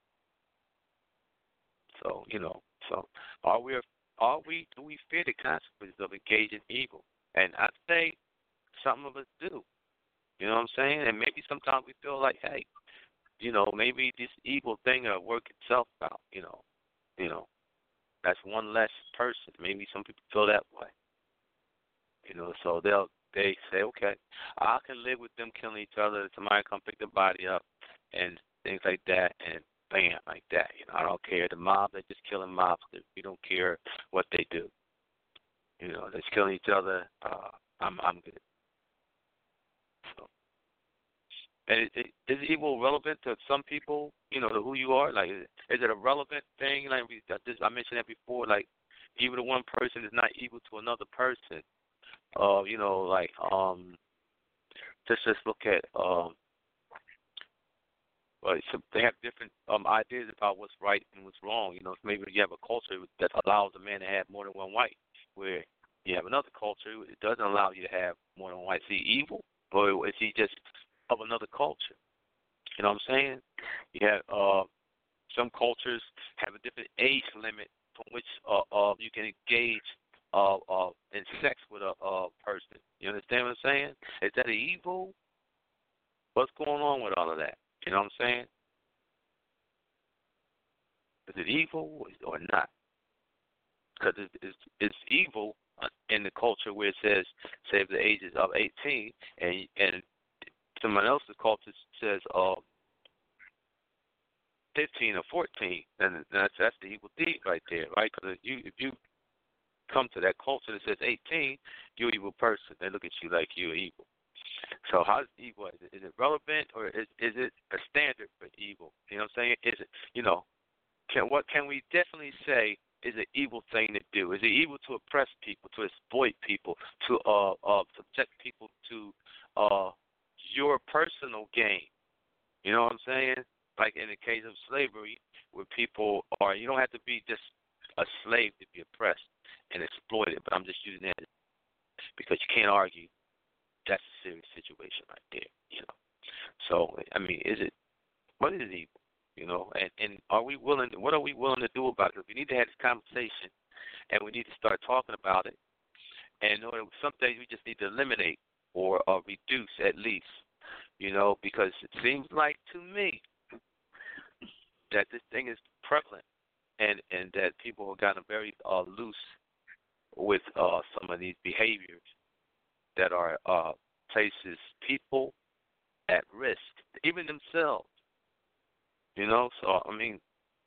So you know, so are we? Are we, do we fear the consequences of engaging evil? And I'd say some of us do. You know what I'm saying? And maybe sometimes we feel like, hey, you know, maybe this evil thing will work itself out, you know. You know, that's one less person. Maybe some people feel that way. You know, so they'll, they say, okay, I can live with them killing each other. Somebody come pick the body up and things like that. And bam, like that. You know, I don't care. The mob, they're just killing mobs. We don't care what they do. You know, they're killing each other. Uh, I'm, I'm good. So, and it, it, is evil relevant to some people? You know, to who you are. Like, is it a relevant thing? Like we, I, just, I mentioned that before. Like, evil to one person is not evil to another person. Uh, you know, like um, just just look at um. But so they have different um, ideas about what's right and what's wrong. You know, so maybe you have a culture that allows a man to have more than one wife, where you have another culture it doesn't allow you to have more than one wife. Is he evil, or is he just of another culture? You know what I'm saying? You have uh, some cultures have a different age limit from which uh, uh, you can engage uh, uh, in sex with a uh, person. You understand what I'm saying? Is that evil? What's going on with all of that? You know what I'm saying? Is it evil or not? Because it's, it's, it's evil in the culture where it says, say, if the age is of eighteen, and and someone else's culture says uh, fifteen or fourteen, then that's that's the evil deed right there, right? Because if you if you come to that culture that says eighteen, you're an evil person. They look at you like you're evil. So how is evil? Is it, is it relevant, or is is it a standard for evil? You know what I'm saying? Is it, you know, can what can we definitely say is an evil thing to do? Is it evil to oppress people, to exploit people, to uh uh subject people to uh your personal gain? You know what I'm saying? Like in the case of slavery, where people are, you don't have to be just a slave to be oppressed and exploited. But I'm just using that because you can't argue. That's a serious situation right there, you know. So, I mean, is it, what is evil, you know? And, and are we willing, to, what are we willing to do about it? We need to have this conversation, and we need to start talking about it. And you know, some things we just need to eliminate or, or reduce at least, you know, because it seems like to me that this thing is prevalent, and and that people have gotten very uh, loose with uh, some of these behaviors that are uh, places people at risk, even themselves. You know, so I mean,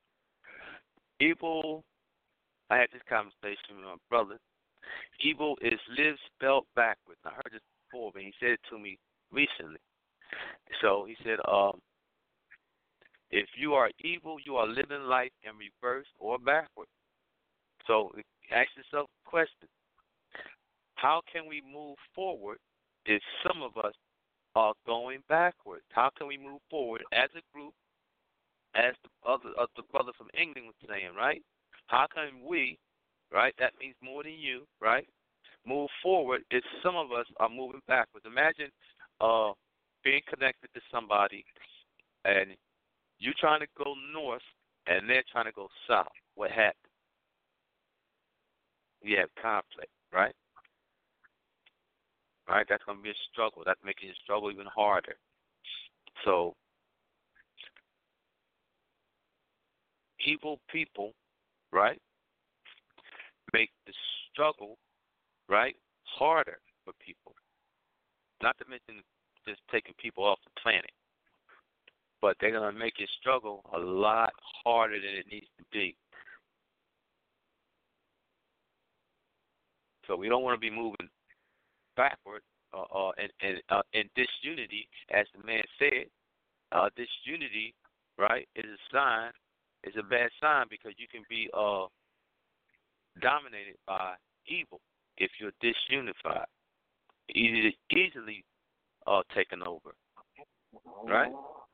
evil. I had this conversation with my brother. Evil is live spelled backwards. I heard this before, but he said it to me recently. So he said, um, if you are evil, you are living life in reverse or backward. So ask yourself a question. How can we move forward if some of us are going backwards? How can we move forward as a group, as the other uh, the brother from England was saying, right? How can we, right, that means more than you, right, move forward if some of us are moving backwards? Imagine uh, being connected to somebody and you trying to go north and they're trying to go south. What happens? You have conflict, right? Right? That's going to be a struggle. That's making the struggle even harder. So, evil people, right, make the struggle, right, harder for people. Not to mention just taking people off the planet. But they're going to make your struggle a lot harder than it needs to be. So we don't want to be moving backward uh, uh, and, and uh, in disunity, as the man said. Uh, disunity, right, is a sign, is a bad sign because you can be uh, dominated by evil if you're disunified, easily, easily uh, taken over, right?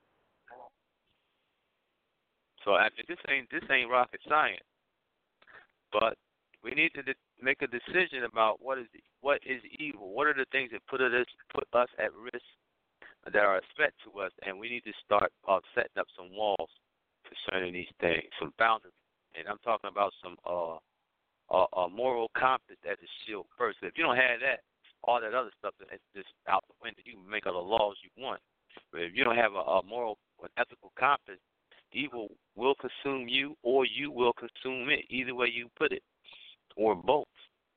So after this ain't this ain't rocket science, but we need to de- make a decision about what is what is evil. What are the things that put us put us at risk that are a threat to us, and we need to start uh, setting up some walls concerning these things, some boundaries. And I'm talking about some uh, uh, uh moral compass as a shield first. If you don't have that, all that other stuff is just out the window. You can make all the laws you want, but if you don't have a, a moral, an ethical compass, evil will consume you, or you will consume it. Either way you put it, or both.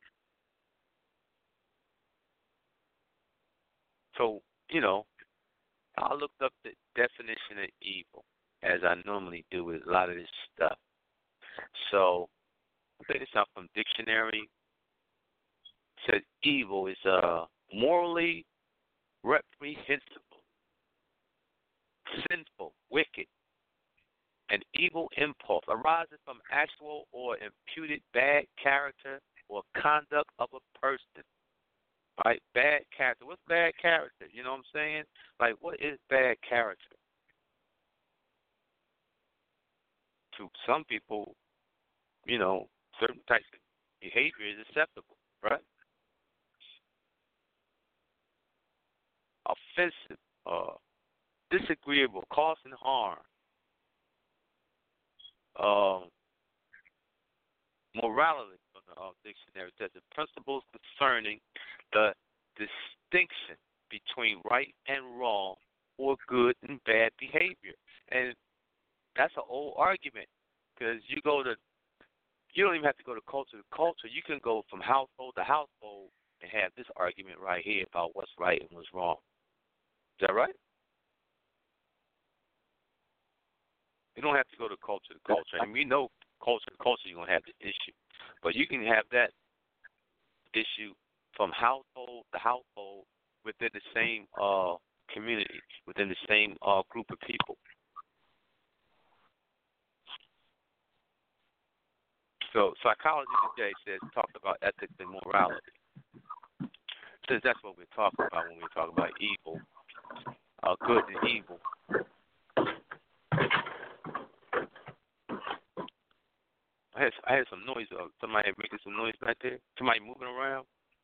So, you know, I looked up the definition of evil, as I normally do with a lot of this stuff. So, I'll take this out from dictionary. It says evil is uh, morally reprehensible, sinful, wicked. An evil impulse arises from actual or imputed bad character or conduct of a person. Right? Bad character. What's bad character? You know what I'm saying? Like, what is bad character? To some people, you know, certain types of behavior is acceptable, right? Offensive, uh, disagreeable, causing harm. Um, morality from the uh, dictionary says the principles concerning the distinction between right and wrong or good and bad behavior. And that's an old argument because you go to, you don't even have to go to culture to culture. You can go from household to household and have this argument right here about what's right and what's wrong. Is that right? You don't have to go to culture to culture. And we know culture to culture you're going to have the issue. But you can have that issue from household to household within the same uh, community, within the same uh, group of people. So psychology today says talk about ethics and morality. Since that's what we're talking about when we talk about evil, uh, good and evil. I had, I had some noise. Uh, somebody making some noise back there. Somebody moving around.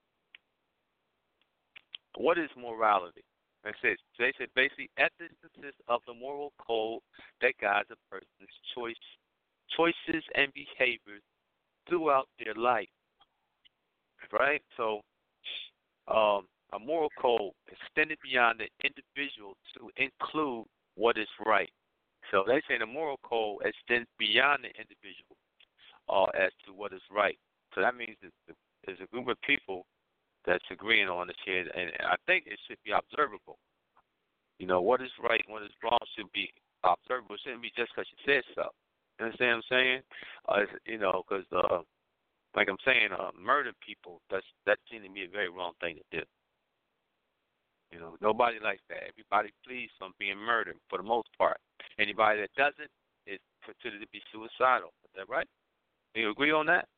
What is morality? I said, they said basically ethics consists of the moral code that guides a person's choice, choices and behaviors throughout their life. Right? So, um, a moral code extended beyond the individual to include what is right. So they say the moral code extends beyond the individual uh, as to what is right. So that means that there's a group of people that's agreeing on this here, and I think it should be observable. You know, what is right and what is wrong should be observable. It shouldn't be just because you said so. You understand what I'm saying? Uh, you know, because, uh, like I'm saying, uh, murder people, that's, that seems to be a very wrong thing to do. You know, nobody likes that. Everybody flees from being murdered for the most part. Anybody that doesn't is considered to be suicidal. Is that right? Do you agree on that?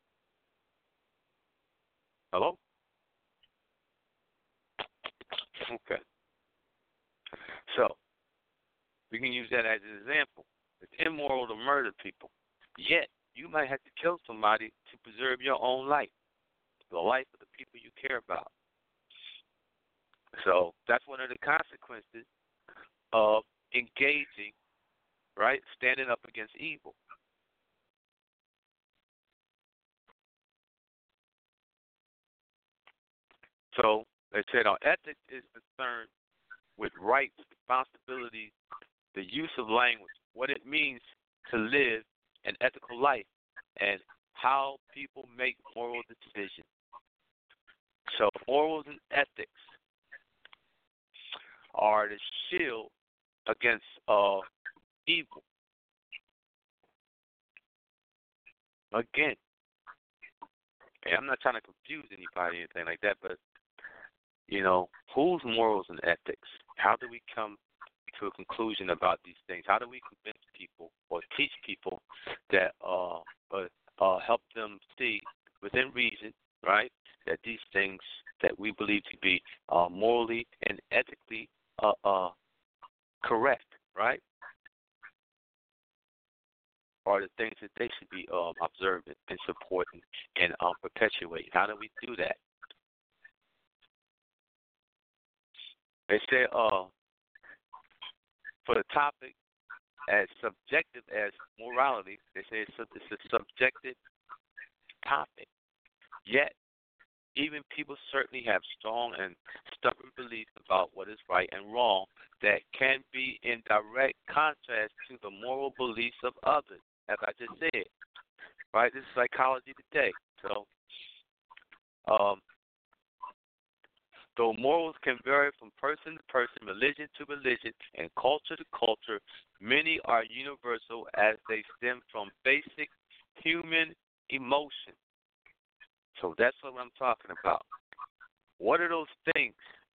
Hello? Okay. So, we can use that as an example. It's immoral to murder people. Yet, you might have to kill somebody to preserve your own life, the life of the people you care about. So, that's one of the consequences of engaging, right, standing up against evil. So, they said our ethics is concerned with rights, responsibilities, the use of language, what it means to live an ethical life, and how people make moral decisions. So morals and ethics are the shield against uh, evil. Again, and I'm not trying to confuse anybody or anything like that, but, you know, whose morals and ethics? How do we come to a conclusion about these things? How do we convince people or teach people that uh, uh, uh, help them see within reason, right, that these things that we believe to be uh, morally and ethically uh, uh, correct, right, are the things that they should be um, observing and supporting and um, perpetuating? How do we do that? They say uh, for the topic as subjective as morality, they say it's a, it's a subjective topic. Yet, even people certainly have strong and stubborn beliefs about what is right and wrong that can be in direct contrast to the moral beliefs of others, as I just said. Right? This is psychology today. So, um, though morals can vary from person to person, religion to religion, and culture to culture, many are universal as they stem from basic human emotion. So that's what I'm talking about. What are those things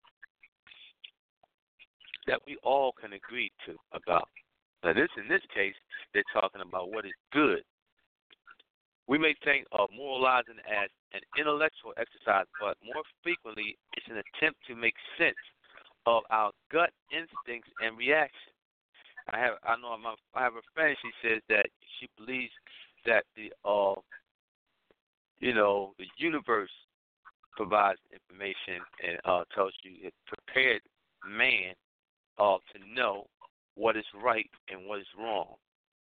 that we all can agree to about? Now, this in this case, they're talking about what is good. We may think of moralizing as an intellectual exercise, but more frequently, it's an attempt to make sense of our gut instincts and reactions. I have, I know, my, I have a friend. She says that she believes that the, uh, you know, the universe provides information and uh, tells you it prepared man uh, to know what is right and what is wrong.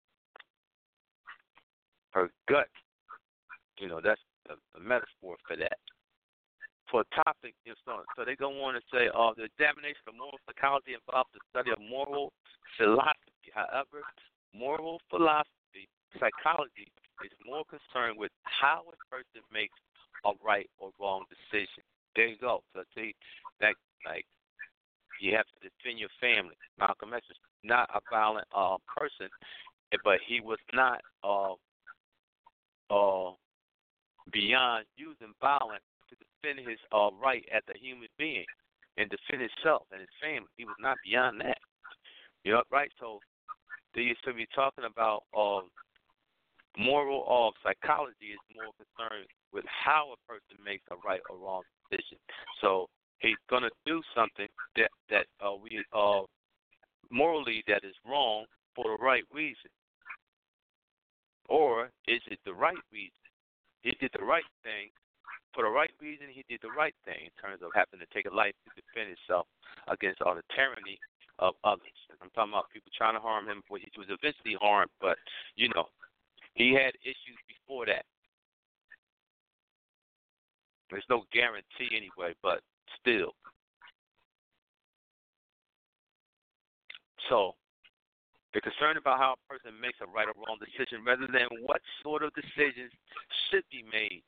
Her gut. You know, that's a, a metaphor for that. For a topic, you know, so, so they go on to say, uh, the examination of moral psychology involves the study of moral philosophy. However, moral philosophy, psychology, is more concerned with how a person makes a right or wrong decision. There you go. So see, that like you have to defend your family. Malcolm X was not a violent uh, person, but he was not uh, uh, beyond using violence to defend his uh, right as a human being and defend himself and his family. He was not beyond that. You know, right? So they used to be talking about um, moral uh, psychology is more concerned with how a person makes a right or wrong decision. So he's going to do something that, that uh, we uh, morally that is wrong for the right reason. Or is it the right reason? He did the right thing. For the right reason, he did the right thing in terms of having to take a life to defend himself against all the tyranny of others. I'm talking about people trying to harm him. He was eventually harmed, but, you know, he had issues before that. There's no guarantee anyway, but still. So, They're concerned about how a person makes a right or wrong decision rather than what sort of decisions should be made.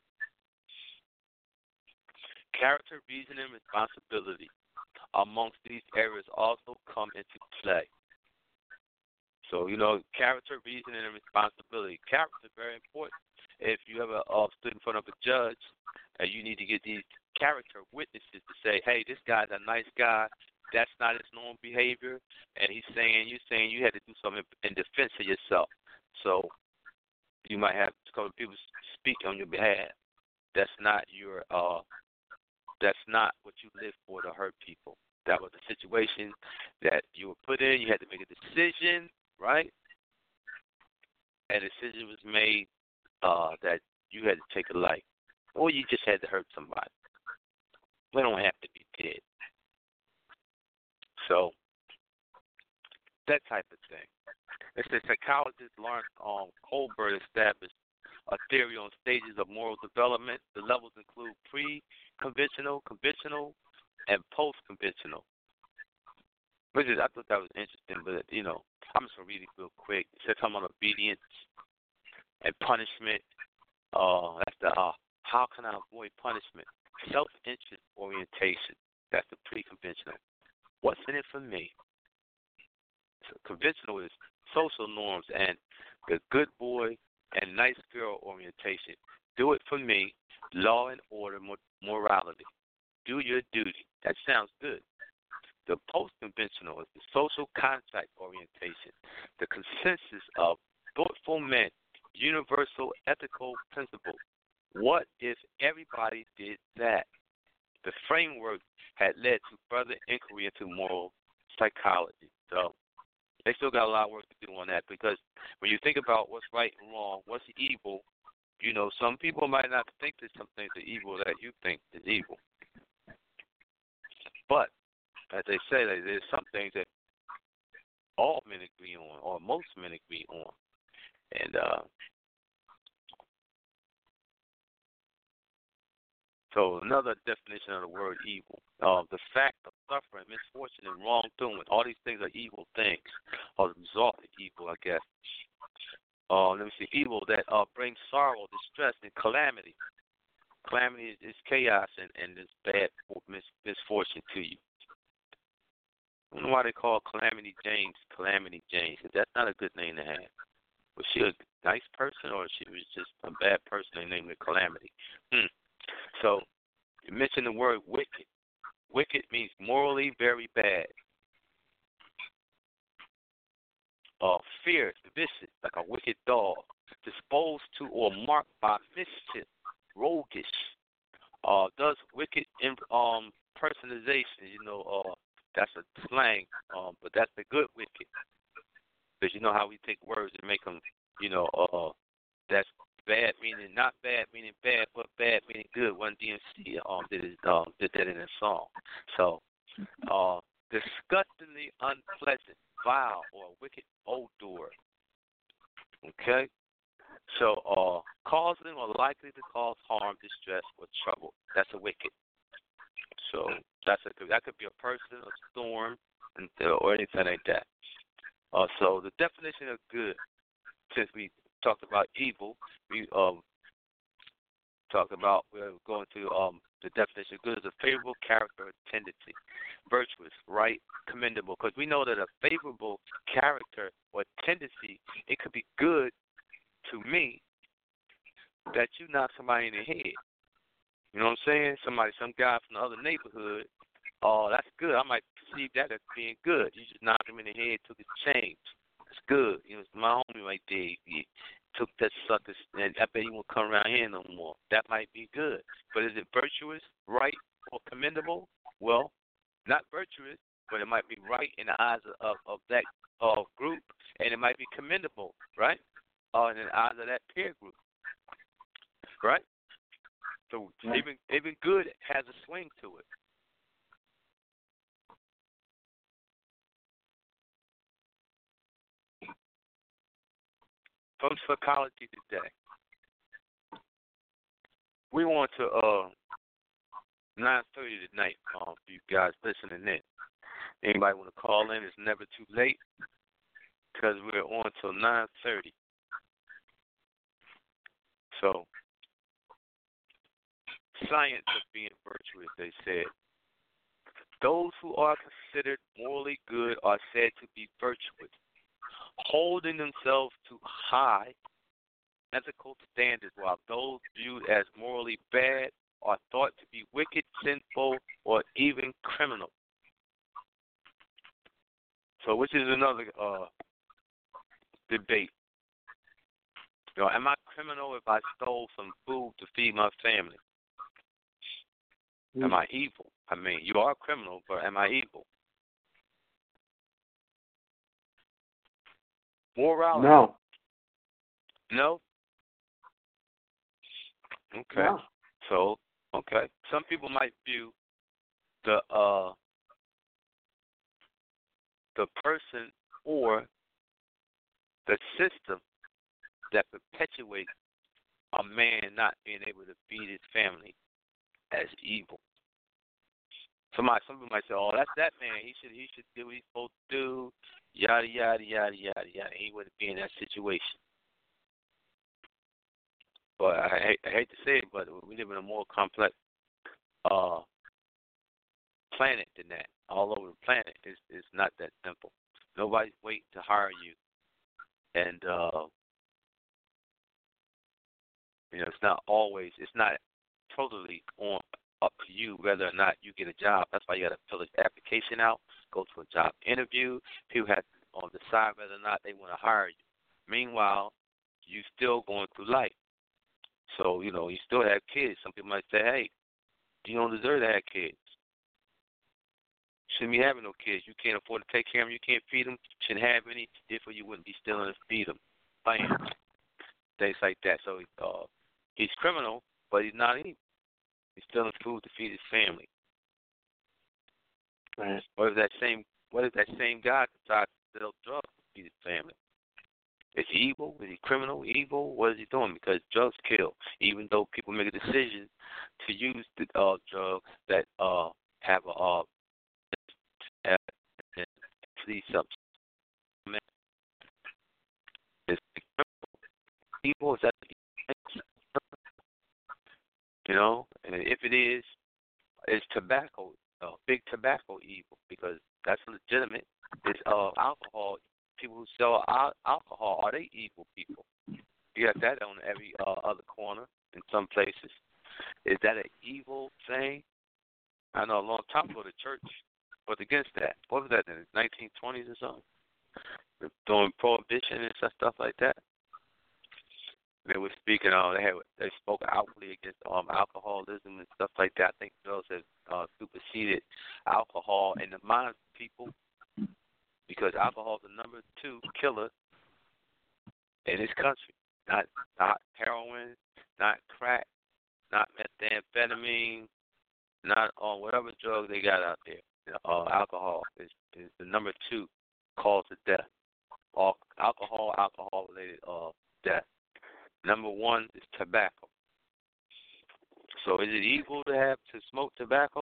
Character, reason, and responsibility amongst these areas also come into play. So, you know, character, reason, and responsibility. Character is very important. If you ever uh, stood in front of a judge, uh, you need to get these character witnesses to say, hey, this guy's a nice guy. That's not his normal behavior. And he's saying, you're saying you had to do something in defense of yourself. So you might have a couple of people speak on your behalf. That's not your, uh, that's not what you live for, to hurt people. That was a situation that you were put in. You had to make a decision, right? And a decision was made uh, that you had to take a life, or you just had to hurt somebody. We don't have to be dead. So that type of thing. It's the psychologist Lawrence um, Kohlberg established a theory on stages of moral development. The levels include pre-conventional, conventional, and post-conventional. Which is, I thought that was interesting, but, you know, I'm just going to read it real quick. It says something on obedience and punishment. Uh, that's the, uh, how can I avoid punishment? Self-interest orientation. That's the pre-conventional. What's in it for me? So conventional is social norms and the good boy and nice girl orientation. Do it for me, law and order, morality. Do your duty. That sounds good. The post-conventional is the social contract orientation, the consensus of thoughtful men, universal ethical principles. What if everybody did that? The framework had led to further inquiry into moral psychology. So they still got a lot of work to do on that, because when you think about what's right and wrong, what's evil, you know, some people might not think that some things are evil that you think is evil. But, as they say, there's some things that all men agree on, or most men agree on. And uh, so another definition of the word evil, uh, the fact of suffering, misfortune, and wrongdoing. All these things are evil things, or the result of evil, I guess. Uh, let me see, evil that uh, brings sorrow, distress, and calamity. Calamity is, is chaos and, and this bad mis, misfortune to you. I don't know why they call Calamity James Calamity James, because that's not a good name to have. Was she a nice person, or she was just a bad person and named her Calamity? Hmm. So, you mentioned the word wicked. Wicked means morally very bad. Uh, fierce, vicious, like a wicked dog. Disposed to or marked by mischief, roguish. Uh, does wicked in, um, personalization, you know, uh, that's a slang, um, but that's the good wicked. Because you know how we take words and make them, you know, uh, that's bad meaning not bad meaning bad, but bad meaning good. One D M C um did it, um did that in a song. So, uh, disgustingly unpleasant, vile, or wicked odor. Okay. So, uh, causing or likely to cause harm, distress, or trouble. That's a wicked. So that's a that could be a person, a storm, and or anything like that. Uh, so the definition of good, since we talked about evil, we um talked about we're going to um the definition of good is a favorable character or tendency, virtuous, right, commendable. Because we know that a favorable character or tendency, it could be good to me that you knock somebody in the head. You know what I'm saying? Somebody, some guy from the other neighborhood, oh, that's good. I might perceive that as being good. You just knocked him in the head, took his change. It's good. You know, it's my homie right there. He took that sucker, and I bet he won't come around here no more. That might be good. But is it virtuous, right, or commendable? Well, not virtuous, but it might be right in the eyes of, of, of that uh, group, and it might be commendable, right, uh, in the eyes of that peer group, right? So even even good has a swing to it. From psychology today, we want to uh nine thirty tonight. Um, for you guys listening in, anybody want to call in? It's never too late because we're on till nine thirty. So, science of being virtuous, they said. Those who are considered morally good are said to be virtuous, holding themselves to high ethical standards, while those viewed as morally bad are thought to be wicked, sinful, or even criminal. So, which is another uh, debate. You know, am I criminal if I stole some food to feed my family? Mm. Am I evil? I mean, you are a criminal, but am I evil? Morality. No. No? Okay. No. So, okay. Some people might view the uh the person or the system that perpetuates a man not being able to feed his family as evil. Somebody, some people might say, "Oh, that's that man. He should, he should do what he's supposed to do." Yada yada yada yada yada. He wouldn't be in that situation. But I hate, I hate to say it, but we live in a more complex uh, planet than that. All over the planet, it's, it's not that simple. Nobody's waiting to hire you, and uh, you know, it's not always. It's not totally on up to you whether or not you get a job. That's why you got to fill the application out, go to a job interview. People have to decide whether or not they want to hire you. Meanwhile, you still going through life. So, you know, you still have kids. Some people might say, hey, you don't deserve to have kids. Shouldn't be having no kids. You can't afford to take care of them. You can't feed them. Shouldn't have any. Therefore, you wouldn't be stealing to feed them. Bam. Things like that. So, uh, he's criminal, but he's not evil. He's stealing food to feed his family. Right. What if that same What if that same guy decides to sell drugs to feed his family? Is he evil? Is he criminal? Evil? What is he doing? Because drugs kill. Even though people make a decision to use the uh, drugs that uh, have a uh, these substances. Is it evil? Is that you know? And if it is, it's tobacco, uh, big tobacco evil because that's legitimate. It's uh, alcohol. People who sell al- alcohol, are they evil people? You got that on every uh, other corner in some places. Is that an evil thing? I know a long time ago the church was against that. What was that, in the nineteen twenties or something? Doing prohibition and stuff like that. They were speaking on, they had, they spoke outwardly against um, alcoholism and stuff like that. I think those have uh, superseded alcohol in the minds of people. Because alcohol is the number two killer in this country. Not not heroin, not crack, not methamphetamine, not on uh, whatever drug they got out there. Uh, alcohol is, is the number two cause of death. All alcohol, alcohol-related uh, death. Number one is tobacco. So is it evil to have to smoke tobacco?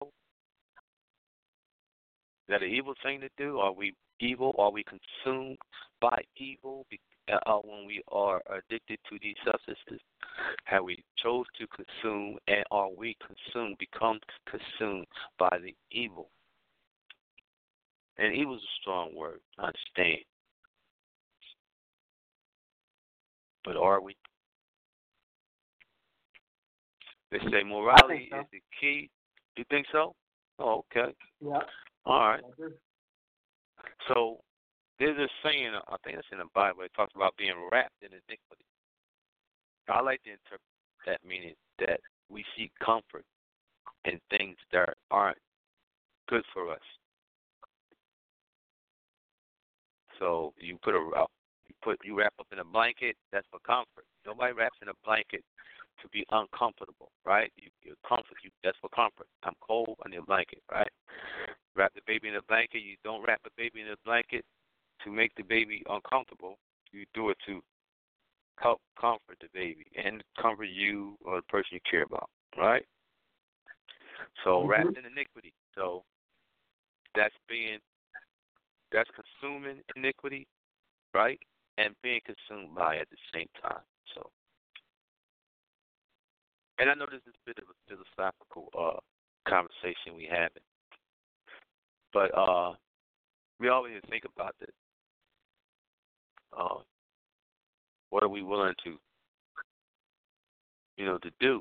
Is that an evil thing to do? Are we evil? Are we consumed by evil uh, when we are addicted to these substances? Have we chose to consume, and are we consumed, become consumed by the evil? And evil is a strong word, I understand. But are we? They say morality so. is the key. You think so? Oh, okay. Yeah. All right. So there's a saying, I think it's in the Bible, it talks about being wrapped in iniquity. I like to interpret that meaning that we seek comfort in things that aren't good for us. So you put a you put you wrap up in a blanket, that's for comfort. Nobody wraps in a blanket to be uncomfortable, right? You, you comfort you. That's for comfort. I'm cold, I need a blanket, right? Wrap the baby in a blanket. You don't wrap the baby in a blanket to make the baby uncomfortable. You do it to help comfort the baby and comfort you or the person you care about, right? So mm-hmm. Wrapped in iniquity. So that's being, that's consuming iniquity. right? And being consumed by it at the same time. So, and I know this is a bit of a philosophical uh, conversation we having, but uh, we always need to think about this. Uh, what are we willing to, you know, to do?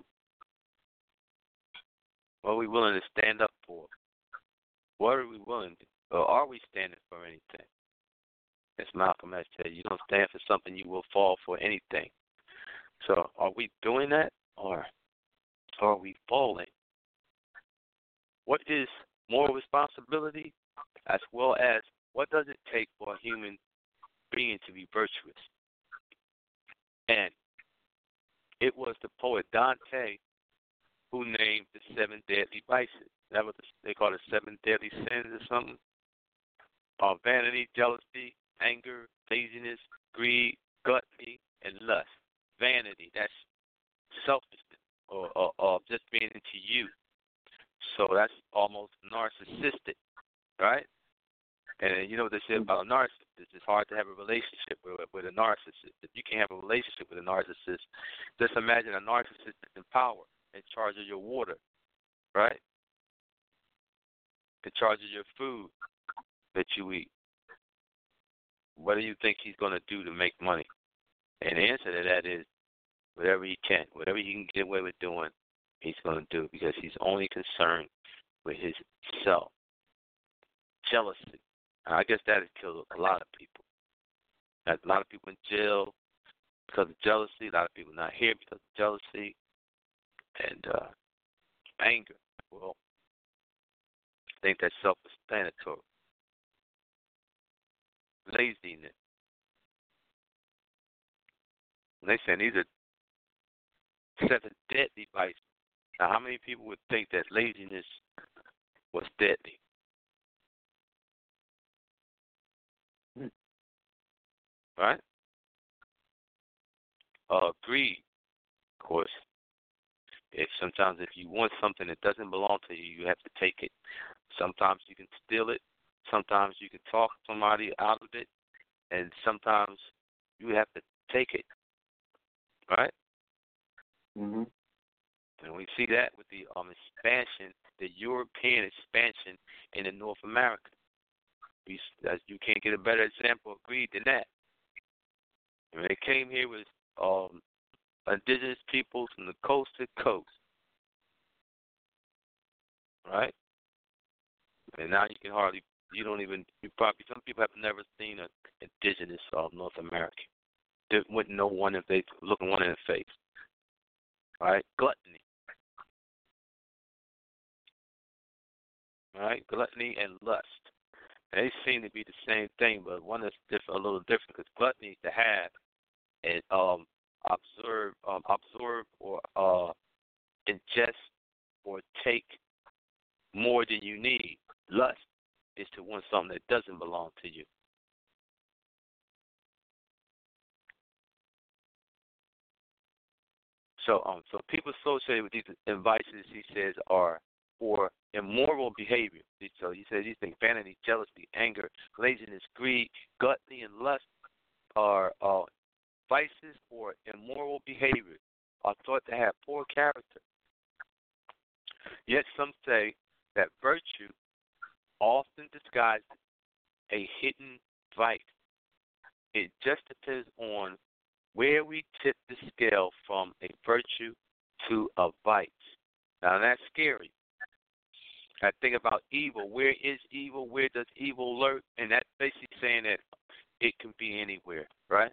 What are we willing to stand up for? What are we willing to, or are we standing for anything? As Malcolm X said, you don't stand for something, you will fall for anything. So are we doing that, or are we falling? What is moral responsibility, as well as what does it take for a human being to be virtuous? And it was the poet Dante who named the seven deadly vices. That was the, they call it seven deadly sins or something. Uh, vanity, jealousy, anger, laziness, greed, gluttony, and lust. Vanity, that's selfishness, or, or, or just being into you. So that's almost narcissistic, right? And you know what they say about a narcissist? It's hard to have a relationship with, with a narcissist. If you can't have a relationship with a narcissist, just imagine a narcissist in power, in charge of your water, right? In charge of your food that you eat. What do you think he's going to do to make money? And the answer to that is whatever he can. Whatever he can get away with doing, he's going to do, because he's only concerned with his self. Jealousy. I guess that has killed a lot of people. There's a lot of people in jail because of jealousy. A lot of people not here because of jealousy. And uh, anger. Well, I think that's self-explanatory. Laziness. And they saying these are seven deadly vices. Now, how many people would think that laziness was deadly? Right? Uh, greed, of course. If sometimes if you want something that doesn't belong to you, you have to take it. Sometimes you can steal it. Sometimes you can talk somebody out of it. And sometimes you have to take it. Right? Mm-hmm. And we see that with the um, expansion, the European expansion into North America. We, as you can't get a better example of greed than that. When they came here with um, indigenous peoples from the coast to coast, right? And now you can hardly, you don't even, you probably, some people have never seen an indigenous of North American. They wouldn't know one if they look one in the face, right? Gluttony, right? Gluttony and lust. They seem to be the same thing, but one is different, a little different, because gluttony is to have and um, observe, um, absorb or uh, ingest or take more than you need. Lust is to want something that doesn't belong to you. So, um, so people associated with these vices, he says, are for immoral behavior. So he says these things: vanity, jealousy, anger, laziness, greed, gluttony, and lust are uh, vices or immoral behavior, are thought to have poor character. Yet some say that virtue often disguises a hidden vice. It just depends on where we tip the scale from a virtue to a vice. Now that's scary. I think about evil. Where is evil? Where does evil lurk? And that's basically saying that it can be anywhere, right?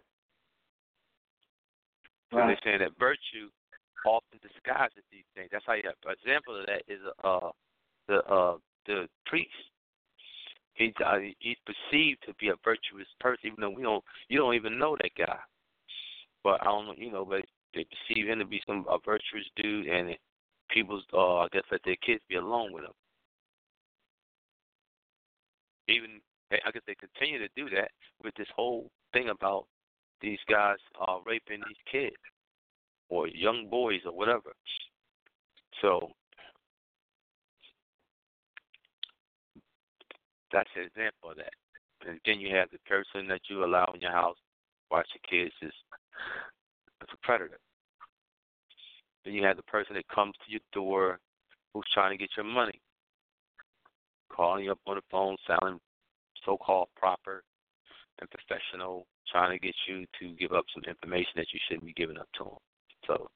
So right. They're saying that virtue often disguises these things. That's how you have. An example of that is uh, the uh, the priest. He's uh, he's perceived to be a virtuous person, even though we don't. You don't even know that guy. But I don't know, you know, but they perceive him to be some a virtuous dude, and people, uh, I guess, let their kids be alone with him. Even, I guess, they continue to do that with this whole thing about these guys uh, raping these kids or young boys or whatever. So that's an example of that. And then you have the person that you allow in your house, watch your kids, is, is a predator. Then you have the person that comes to your door who's trying to get your money, calling you up on the phone, sounding so-called proper and professional, trying to get you to give up some information that you shouldn't be giving up to them. So,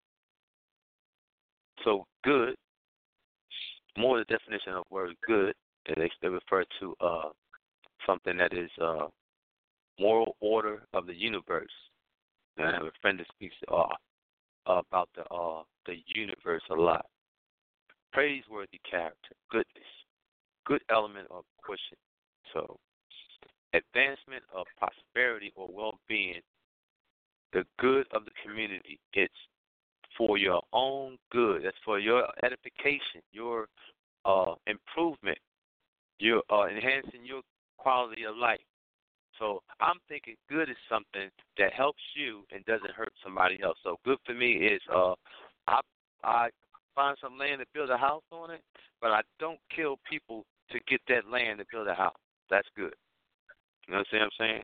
so good, more the definition of word good, they, they refer to uh, something that is uh, moral order of the universe. And I have a friend that speaks uh, about the uh, the universe a lot. Praiseworthy character, goodness, good element of pushing. So, advancement of prosperity or well-being, the good of the community. It's for your own good. That's for your edification, your uh, improvement. You're uh, enhancing your quality of life. So I'm thinking good is something that helps you and doesn't hurt somebody else. So good for me is uh, I I find some land to build a house on it, but I don't kill people to get that land to build a house. That's good. You know what I'm saying?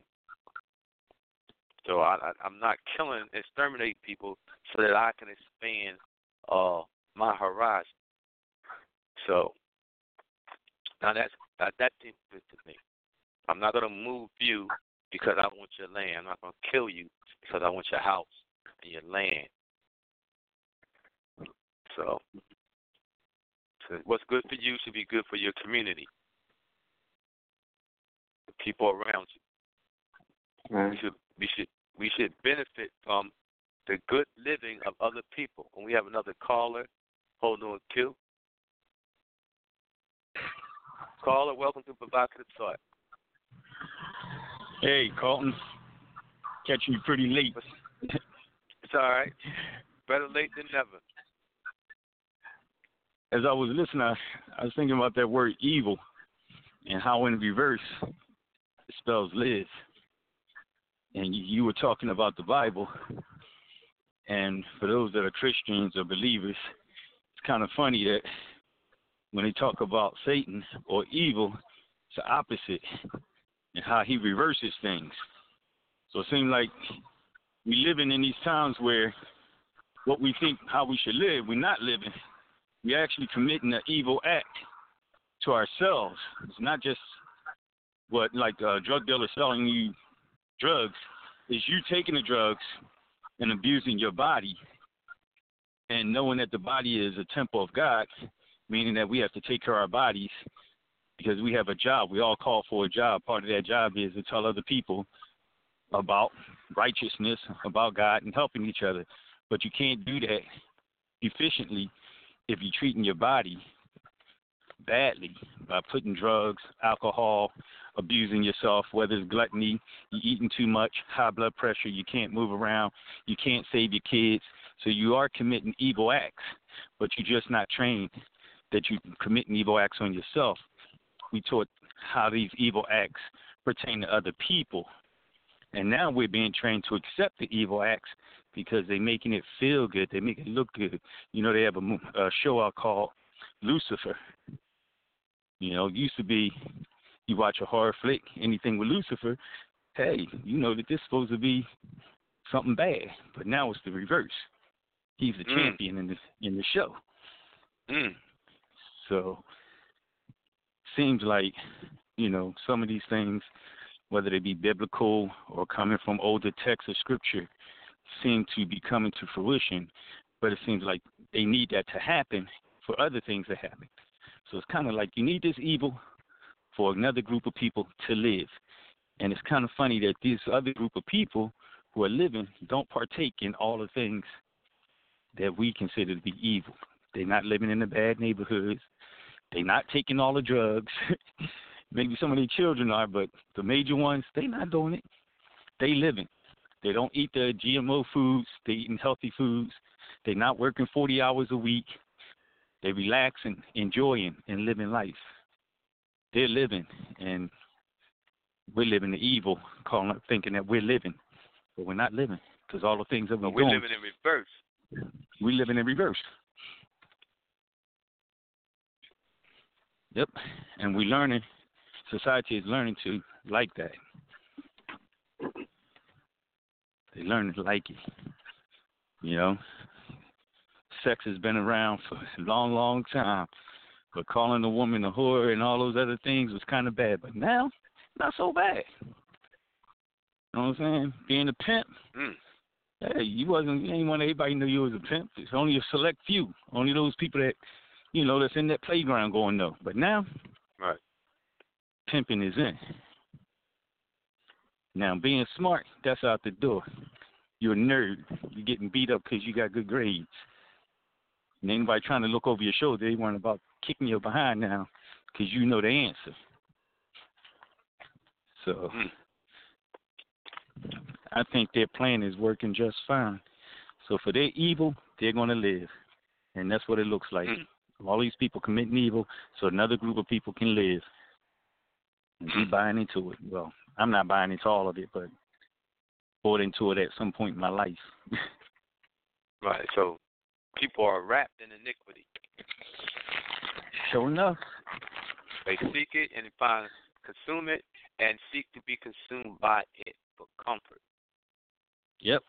So I, I, I'm not killing, exterminate people so that I can expand uh, my horizon. So now that's that, that seems good to me. I'm not going to move you because I want your land. I'm not going to kill you because I want your house and your land. So, so what's good for you should be good for your community, the people around you. Right. We should we should we should benefit from the good living of other people. And we have another caller. Hold on, Q. Caller, welcome to Provocative Thought. Hey, Carlton. Catching you pretty late. It's all right. Better late than never. As I was listening, I, I was thinking about that word evil and how in reverse it spells live. And you, you were talking about the Bible. And for those that are Christians or believers, it's kind of funny that when they talk about Satan or evil, it's the opposite and how he reverses things. So it seems like we're living in these times where what we think how we should live, we're not living. We're actually committing an evil act to ourselves. It's not just what, like a drug dealer selling you drugs. It's you taking the drugs and abusing your body and knowing that the body is a temple of God, meaning that we have to take care of our bodies because we have a job. We all call for a job. Part of that job is to tell other people about righteousness, about God, and helping each other. But you can't do that efficiently if you're treating your body badly by putting drugs, alcohol, abusing yourself, whether it's gluttony, you're eating too much, high blood pressure, you can't move around, you can't save your kids. So you are committing evil acts, but you're just not trained that you're committing evil acts on yourself. We taught how these evil acts pertain to other people. And now we're being trained to accept the evil acts because they're making it feel good. They make it look good. You know, they have a, a show out called Lucifer. You know, it used to be you watch a horror flick, anything with Lucifer, hey, you know that this is supposed to be something bad. But now it's the reverse. He's the mm. champion in the, in the show. Mm. So seems like, you know, some of these things, whether they be biblical or coming from older texts of scripture, seem to be coming to fruition, but it seems like they need that to happen for other things to happen. So it's kind of like you need this evil for another group of people to live. And it's kind of funny that this other group of people who are living don't partake in all the things that we consider to be evil. They're not living in the bad neighborhoods. They're not taking all the drugs. Maybe some of their children are, but the major ones, they're not doing it. They living. They don't eat the G M O foods. They're eating healthy foods. They're not working forty hours a week. They relax and enjoying and living life. They're living, and we're living the evil, calling up, thinking that we're living, but we're not living because all the things that we're doing. We're doing, living in reverse. We're living in reverse. Yep, and we're learning. Society is learning to like that. They learn to like it. You know, sex has been around for a long, long time. But calling a woman a whore and all those other things was kind of bad. But now, not so bad. You know what I'm saying? Being a pimp, Mm. hey, you wasn't, you ain't want everybody to know you was a pimp. It's only a select few. Only those people that, you know, that's in that playground going no. But now, Right. pimping is in. Now, being smart, that's out the door. You're a nerd. You're getting beat up because you got good grades. And anybody trying to look over your shoulder, they weren't about kicking you behind now because you know the answer. So Mm. I think their plan is working just fine. So for their evil, they're going to live. And that's what it looks like. Mm. All these people committing evil so another group of people can live. And be buying into it. Well, I'm not buying into all of it, but bought into it at some point in my life. Right. So people are wrapped in iniquity. Sure enough. They seek it and find, consume it, and seek to be consumed by it for comfort. Yep.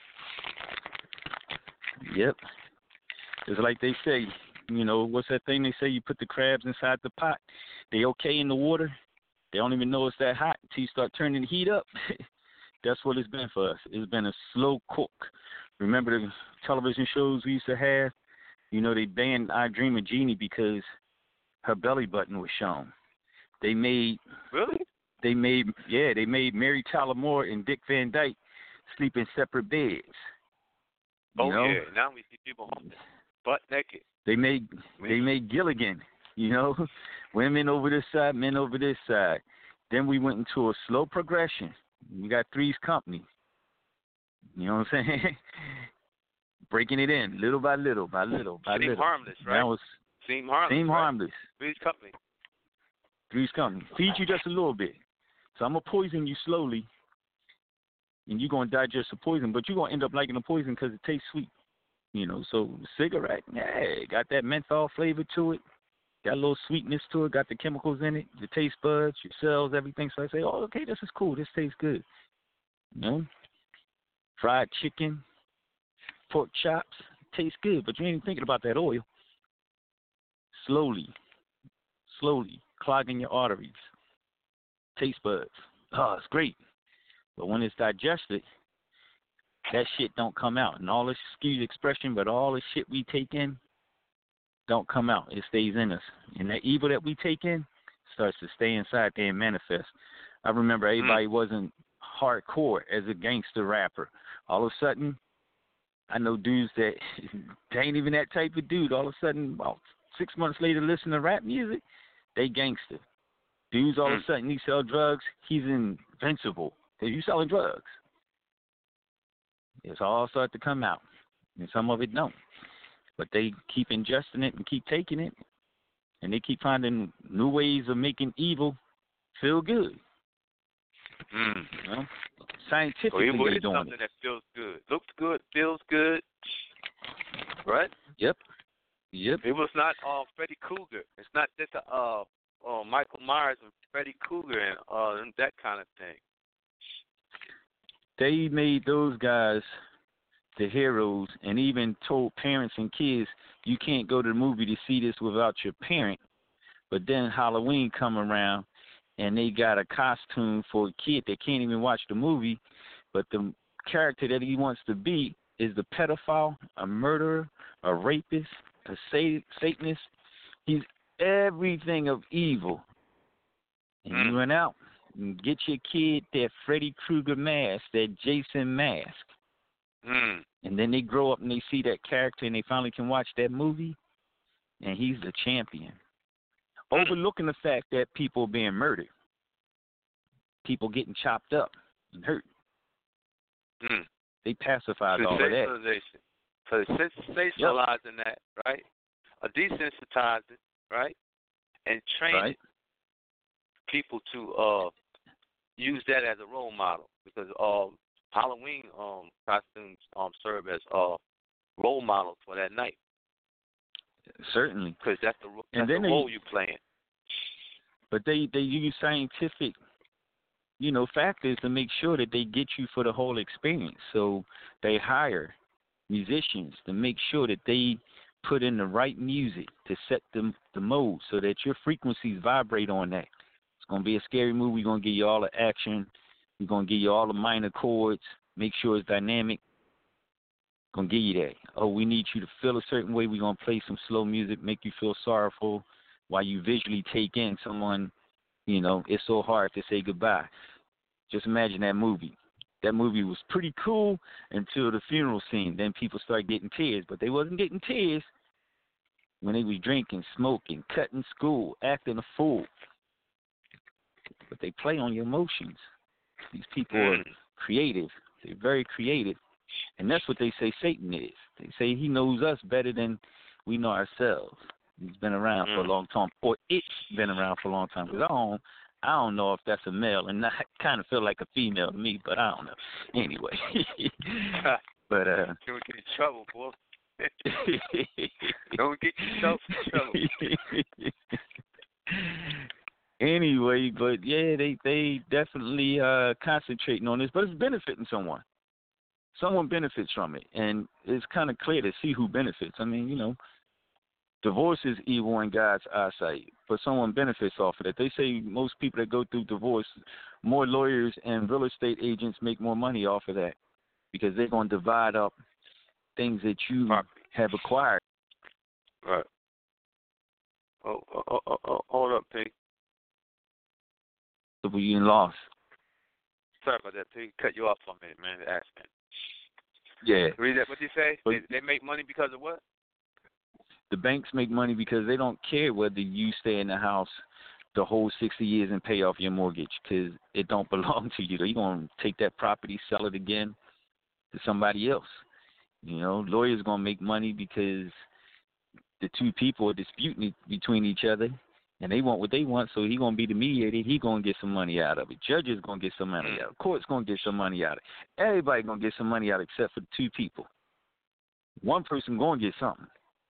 Yep. It's like they say, you know, what's that thing they say? You put the crabs inside the pot. They okay in the water. They don't even know it's that hot until you start turning the heat up. That's what it's been for us. It's been a slow cook. Remember the television shows we used to have? You know, they banned I Dream of Jeannie because her belly button was shown. They made Really? They made yeah, they made Mary Tyler Moore and Dick Van Dyke sleep in separate beds. You Oh know? yeah. Now we see people butt naked. They made they made Gilligan, you know, women over this side, men over this side. Then we went into a slow progression. We got Three's Company. You know what I'm saying? Breaking it in little by little, by little, by Seem little. harmless, right? That was Seem harmless. seem right? harmless. Three's Company. Three's Company. Feed you just a little bit. So I'm gonna poison you slowly, and you're gonna digest the poison, but you're gonna end up liking the poison because it tastes sweet. You know, so cigarette, yeah, got that menthol flavor to it, got a little sweetness to it, got the chemicals in it, your taste buds, your cells, everything. So I say, oh, okay, this is cool. This tastes good. You know, fried chicken, pork chops, tastes good, but you ain't thinking about that oil. Slowly, slowly clogging your arteries, taste buds. Oh, it's great. But when it's digested, that shit don't come out. And all this, excuse the expression, but all the shit we take in don't come out. It stays in us. And that evil that we take in starts to stay inside there and manifest. I remember everybody mm. wasn't hardcore as a gangster rapper. All of a sudden, I know dudes that they ain't even that type of dude. All of a sudden, about six months later, listen to rap music, they gangster. Dudes all mm. of a sudden, he sell drugs, he's invincible. Because you selling drugs. It's all start to come out, and some of it don't. But they keep ingesting it and keep taking it, and they keep finding new ways of making evil feel good. Mm. You know? Scientifically, so evil they're is doing something it. that feels good, looks good, feels good, right? Yep. Yep. It was not uh, Freddy Krueger. It's not just a, uh, uh, Michael Myers and Freddy Krueger and uh, that kind of thing. They made those guys the heroes and even told parents and kids, you can't go to the movie to see this without your parent. But then Halloween come around and they got a costume for a kid that can't even watch the movie, but the character that he wants to be is the pedophile, a murderer, a rapist, a Satanist. He's everything of evil. And mm. you run out. And get your kid that Freddy Krueger mask, that Jason mask. Mm. And then they grow up and they see that character and they finally can watch that movie, and he's the champion. Mm. Overlooking the fact that people are being murdered, people getting chopped up and hurt. Mm. They pacified all of that. So they're sensationalizing yep. that, right? Or desensitizing, right? And training right. people to uh, use that as a role model because uh, Halloween um, costumes um, serve as uh, role models for that night. Certainly. Because that's the, that's and then the they, role you're playing. But they, they use scientific you know, factors to make sure that they get you for the whole experience. So they hire musicians to make sure that they put in the right music to set the, the mode so that your frequencies vibrate on that. It's going to be a scary movie. We're going to give you all the action. We're going to give you all the minor chords, make sure it's dynamic. Going to give you that. Oh, we need you to feel a certain way. We're going to play some slow music, make you feel sorrowful while you visually take in someone, you know, it's so hard to say goodbye. Just imagine that movie. That movie was pretty cool until the funeral scene. Then people started getting tears, but they wasn't getting tears when they was drinking, smoking, cutting school, acting a fool. But they play on your emotions. These people are creative. They're very creative. And that's what they say Satan is. They say he knows us better than we know ourselves. He's been around mm. for a long time, or it's been around for a long time. Because I don't, I don't know if that's a male, and I kind of feel like a female to me, but I don't know. Anyway, but uh, don't get in trouble, boy. Don't get yourself in trouble. Anyway, but yeah, they they definitely uh, concentrating on this, but it's benefiting someone. Someone benefits from it, and it's kind of clear to see who benefits. I mean, you know, divorce is evil in God's eyesight, but someone benefits off of it. They say most people that go through divorce, more lawyers and real estate agents make more money off of that because they're going to divide up things that you have acquired. Right. Oh, oh, oh, oh hold up, Pig. So you lost. Sorry about that, Pig. Cut you off for a minute, man. The accent. Yeah. Read that. What you say? They, they make money because of what? The banks make money because they don't care whether you stay in the house the whole sixty years and pay off your mortgage because it don't belong to you. You're going to take that property, sell it again to somebody else. You know, lawyers going to make money because the two people are disputing between each other, and they want what they want, so he's going to be the mediator. He's going to get some money out of it. Judges going to get some money out of it. Court's going to get some money out of it. Everybody going to get some money out of it except for the two people. One person going to get something.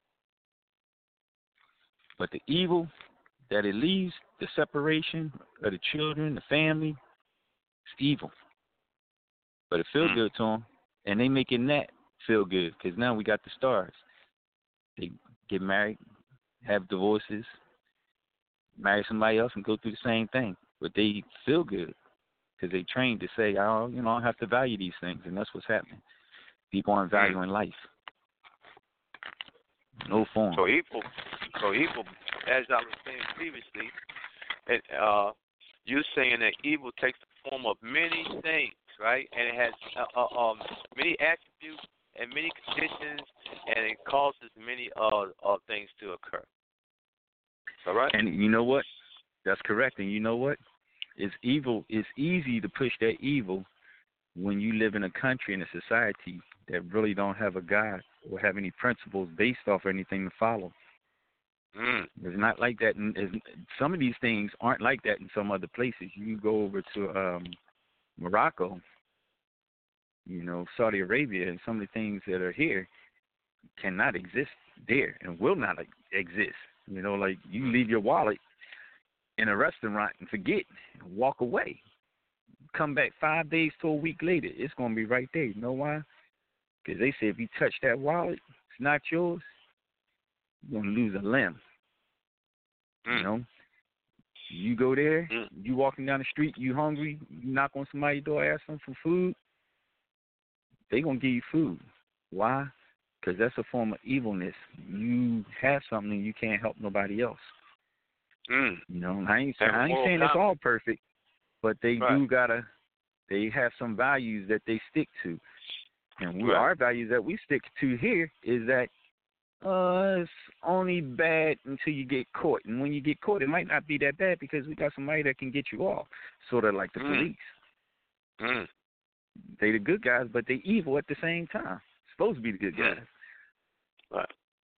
But the evil that it leaves, the separation of the children, the family, it's evil. But it feels good to them, and they making that feel good because now we got the stars. They get married, have divorces, marry somebody else, and go through the same thing. But they feel good because they trained to say, oh, you know, I have to value these things, and that's what's happening. People aren't valuing life. No form. So evil, so evil, as I was saying previously, it, uh, you're saying that evil takes the form of many things, right? And it has uh, uh, um, many attributes and many conditions, and it causes many uh, uh, things to occur. All right? And you know what? That's correct. And you know what? It's evil. It's easy to push that evil when you live in a country and a society that really don't have a God or have any principles based off anything to follow. Mm. It's not like that. In, some of these things aren't like that in some other places. You go over to um, Morocco, you know, Saudi Arabia, and some of the things that are here cannot exist there and will not exist. You know, like you leave your wallet in a restaurant and forget and walk away. Come back five days to a week later, it's going to be right there. You know why? Because they say if you touch that wallet, it's not yours, you're going to lose a limb. Mm. You know? You go there, mm. you walking down the street, you hungry, you knock on somebody's door, ask them for food, they going to give you food. Why? Because that's a form of evilness. You have something you can't help nobody else. Mm. You know, I ain't, I ain't saying it's all perfect, but they right. do got to, they have some values that they stick to. And we, right. our values that we stick to here is that uh, it's only bad until you get caught. And when you get caught, it might not be that bad because we got somebody that can get you off, sort of like the mm. police. Mm. They the good guys, but they evil at the same time. Supposed to be the good guys. Right.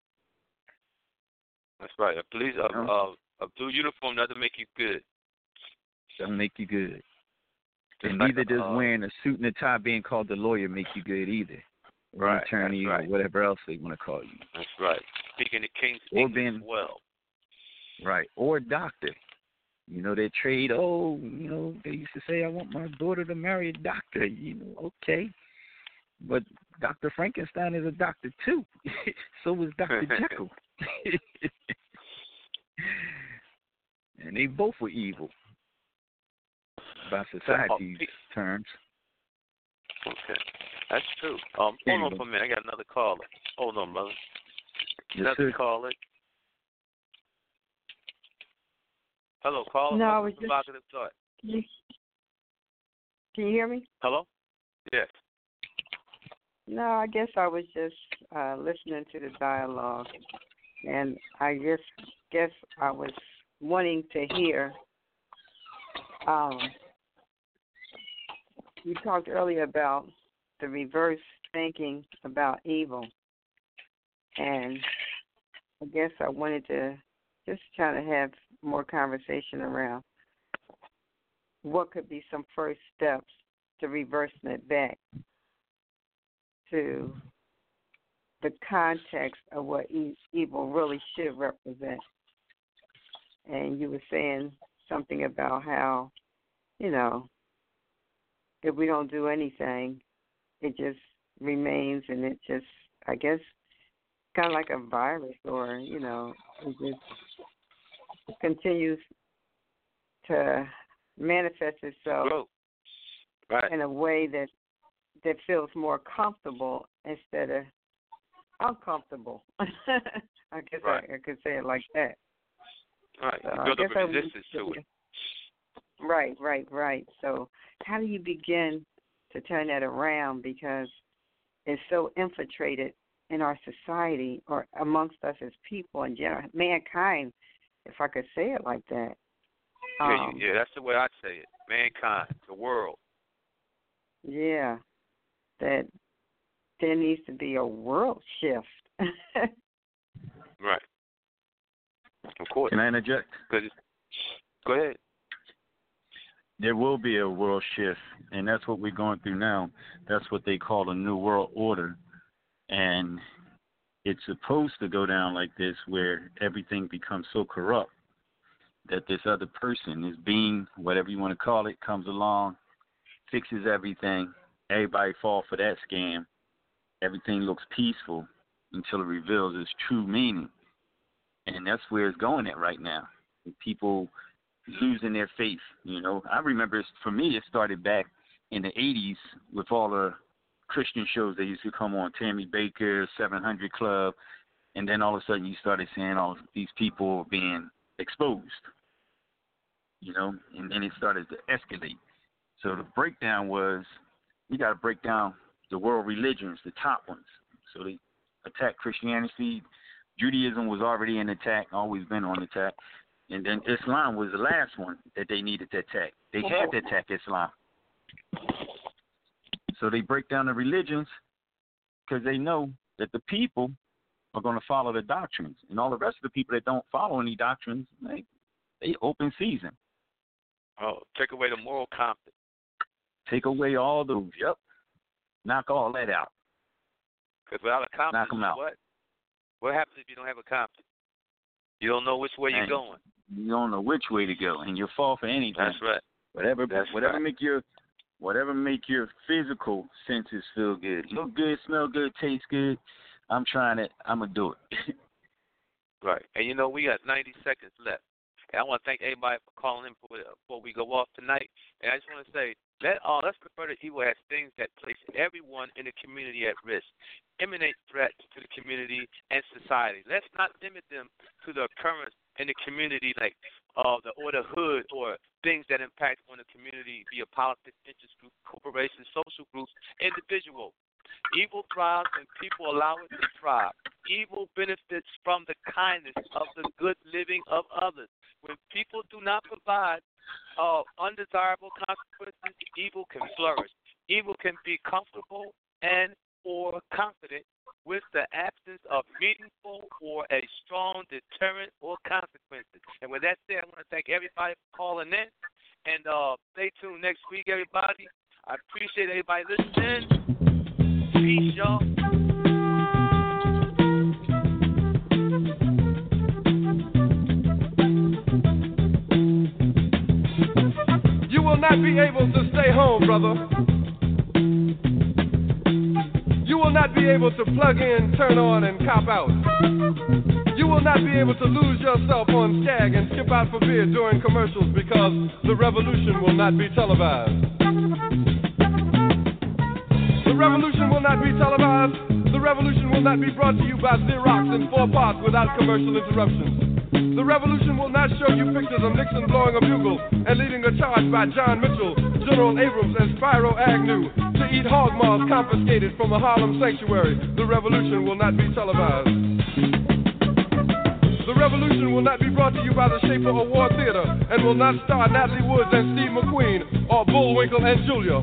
That's right. A police, a, you know? a, a blue uniform doesn't make you good. Doesn't make you good. Just and like neither a, does uh, wearing a suit and a tie, being called the lawyer, make you good either. Or right. attorney right. or whatever else they want to call you. That's right. Speaking the King's or English being, well. Right. Or a doctor. You know, they trade, oh, you know, they used to say, I want my daughter to marry a doctor. You know, okay. But Doctor Frankenstein is a doctor, too. So was Doctor Jekyll. And they both were evil by society's oh, terms. Okay. That's true. Um, hold on for a minute. I got another caller. Hold on, brother. Yes, another sir. caller. Hello, caller. No, I was just... Provocative thought. Can you, can you hear me? Hello? Yes. No, I guess I was just uh, listening to the dialogue, and I just guess I was wanting to hear. Um, you talked earlier about the reverse thinking about evil, and I guess I wanted to just try to have more conversation around what could be some first steps to reversing it back to the context of what e- evil really should represent. And you were saying something about how, you know, if we don't do anything, it just remains, and it just, I guess, kind of like a virus, or, you know, it just continues to manifest itself right. in a way that that feels more comfortable instead of uncomfortable. I guess right. I, I could say it like that. Right. So you build up I a resistance to it. Right, right, right. So how do you begin to turn that around, because it's so infiltrated in our society, or amongst us as people in general, mankind, if I could say it like that. Um, yeah, yeah, that's the way I say it. Mankind, the world. Yeah, that there needs to be a world shift. Right. Of course. Can I interject? Go ahead. There will be a world shift, and that's what we're going through now. That's what they call a new world order. And it's supposed to go down like this, where everything becomes so corrupt that this other person, this being, whatever you want to call it, comes along, fixes everything. Everybody fall for that scam. Everything looks peaceful until it reveals its true meaning. And that's where it's going at right now. People losing their faith, you know. I remember, for me, it started back in the eighties with all the Christian shows that used to come on, Tammy Baker, seven hundred Club, and then all of a sudden you started seeing all these people being exposed, you know, and then it started to escalate. So the breakdown was, we got to break down the world religions, the top ones. So they attacked Christianity. Judaism was already in attack, always been on attack. And then Islam was the last one that they needed to attack. They had to attack Islam. So they break down the religions because they know that the people are going to follow the doctrines. And all the rest of the people that don't follow any doctrines, they, they open season. Oh, take away the moral compass. Take away all those, yep. Knock all that out. Because without a compass, knock them out. What? What happens if you don't have a compass? You don't know which way and you're going. You don't know which way to go, and you'll fall for anything. That's right. Whatever, That's whatever right. make your, whatever make your physical senses feel good, look good, smell good, taste good. I'm trying it. I'm gonna do it. Right. And you know, we got ninety seconds left. And I want to thank everybody for calling in before, before we go off tonight. And I just want to say, let all let's refer to evil as things that place everyone in the community at risk, emanate threats to the community and society. Let's not limit them to the occurrence in the community, like uh, the or the hood, or things that impact on the community via politics, interest groups, corporations, social groups, individuals. Evil thrives and people allow it to thrive. Evil benefits from the kindness of the good living of others. When people do not provide uh, undesirable consequences, evil can flourish. Evil can be comfortable and or confident with the absence of meaningful or a strong deterrent or consequences. And with that said, I want to thank everybody for calling in. And uh, stay tuned next week, everybody. I appreciate everybody listening. Peace, y'all. not be able to stay home, brother. You will not be able to plug in, turn on, and cop out. You will not be able to lose yourself on Skag and skip out for beer during commercials because the revolution will not be televised. The revolution will not be televised. The revolution will not be brought to you by Xerox in four parts without commercial interruptions. The revolution will not show you pictures of Nixon blowing a bugle and leading a charge by John Mitchell, General Abrams, and Spyro Agnew to eat hog maws confiscated from a Harlem sanctuary. The revolution will not be televised. The revolution will not be brought to you by the Schaefer Award Theater and will not star Natalie Woods and Steve McQueen or Bullwinkle and Julia.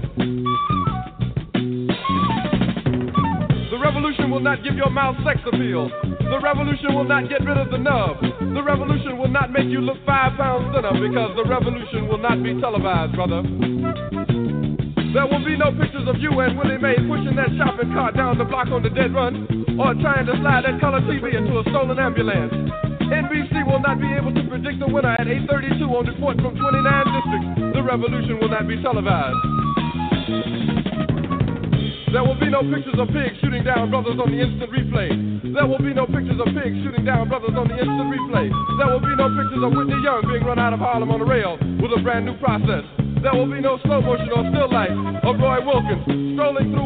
The revolution will not give your mouth sex appeal. The revolution will not get rid of the nub. The revolution will not make you look five pounds thinner because the revolution will not be televised, brother. There will be no pictures of you and Willie Mae pushing that shopping cart down the block on the dead run or trying to slide that color T V into a stolen ambulance. N B C will not be able to predict the winner at eight thirty-two on report from twenty-nine districts. The revolution will not be televised. There will be no pictures of pigs shooting down brothers on the instant replay. There will be no pictures of pigs shooting down brothers on the instant replay. There will be no pictures of Whitney Young being run out of Harlem on a rail with a brand new process. There will be no slow motion or still life of Roy Wilkins strolling through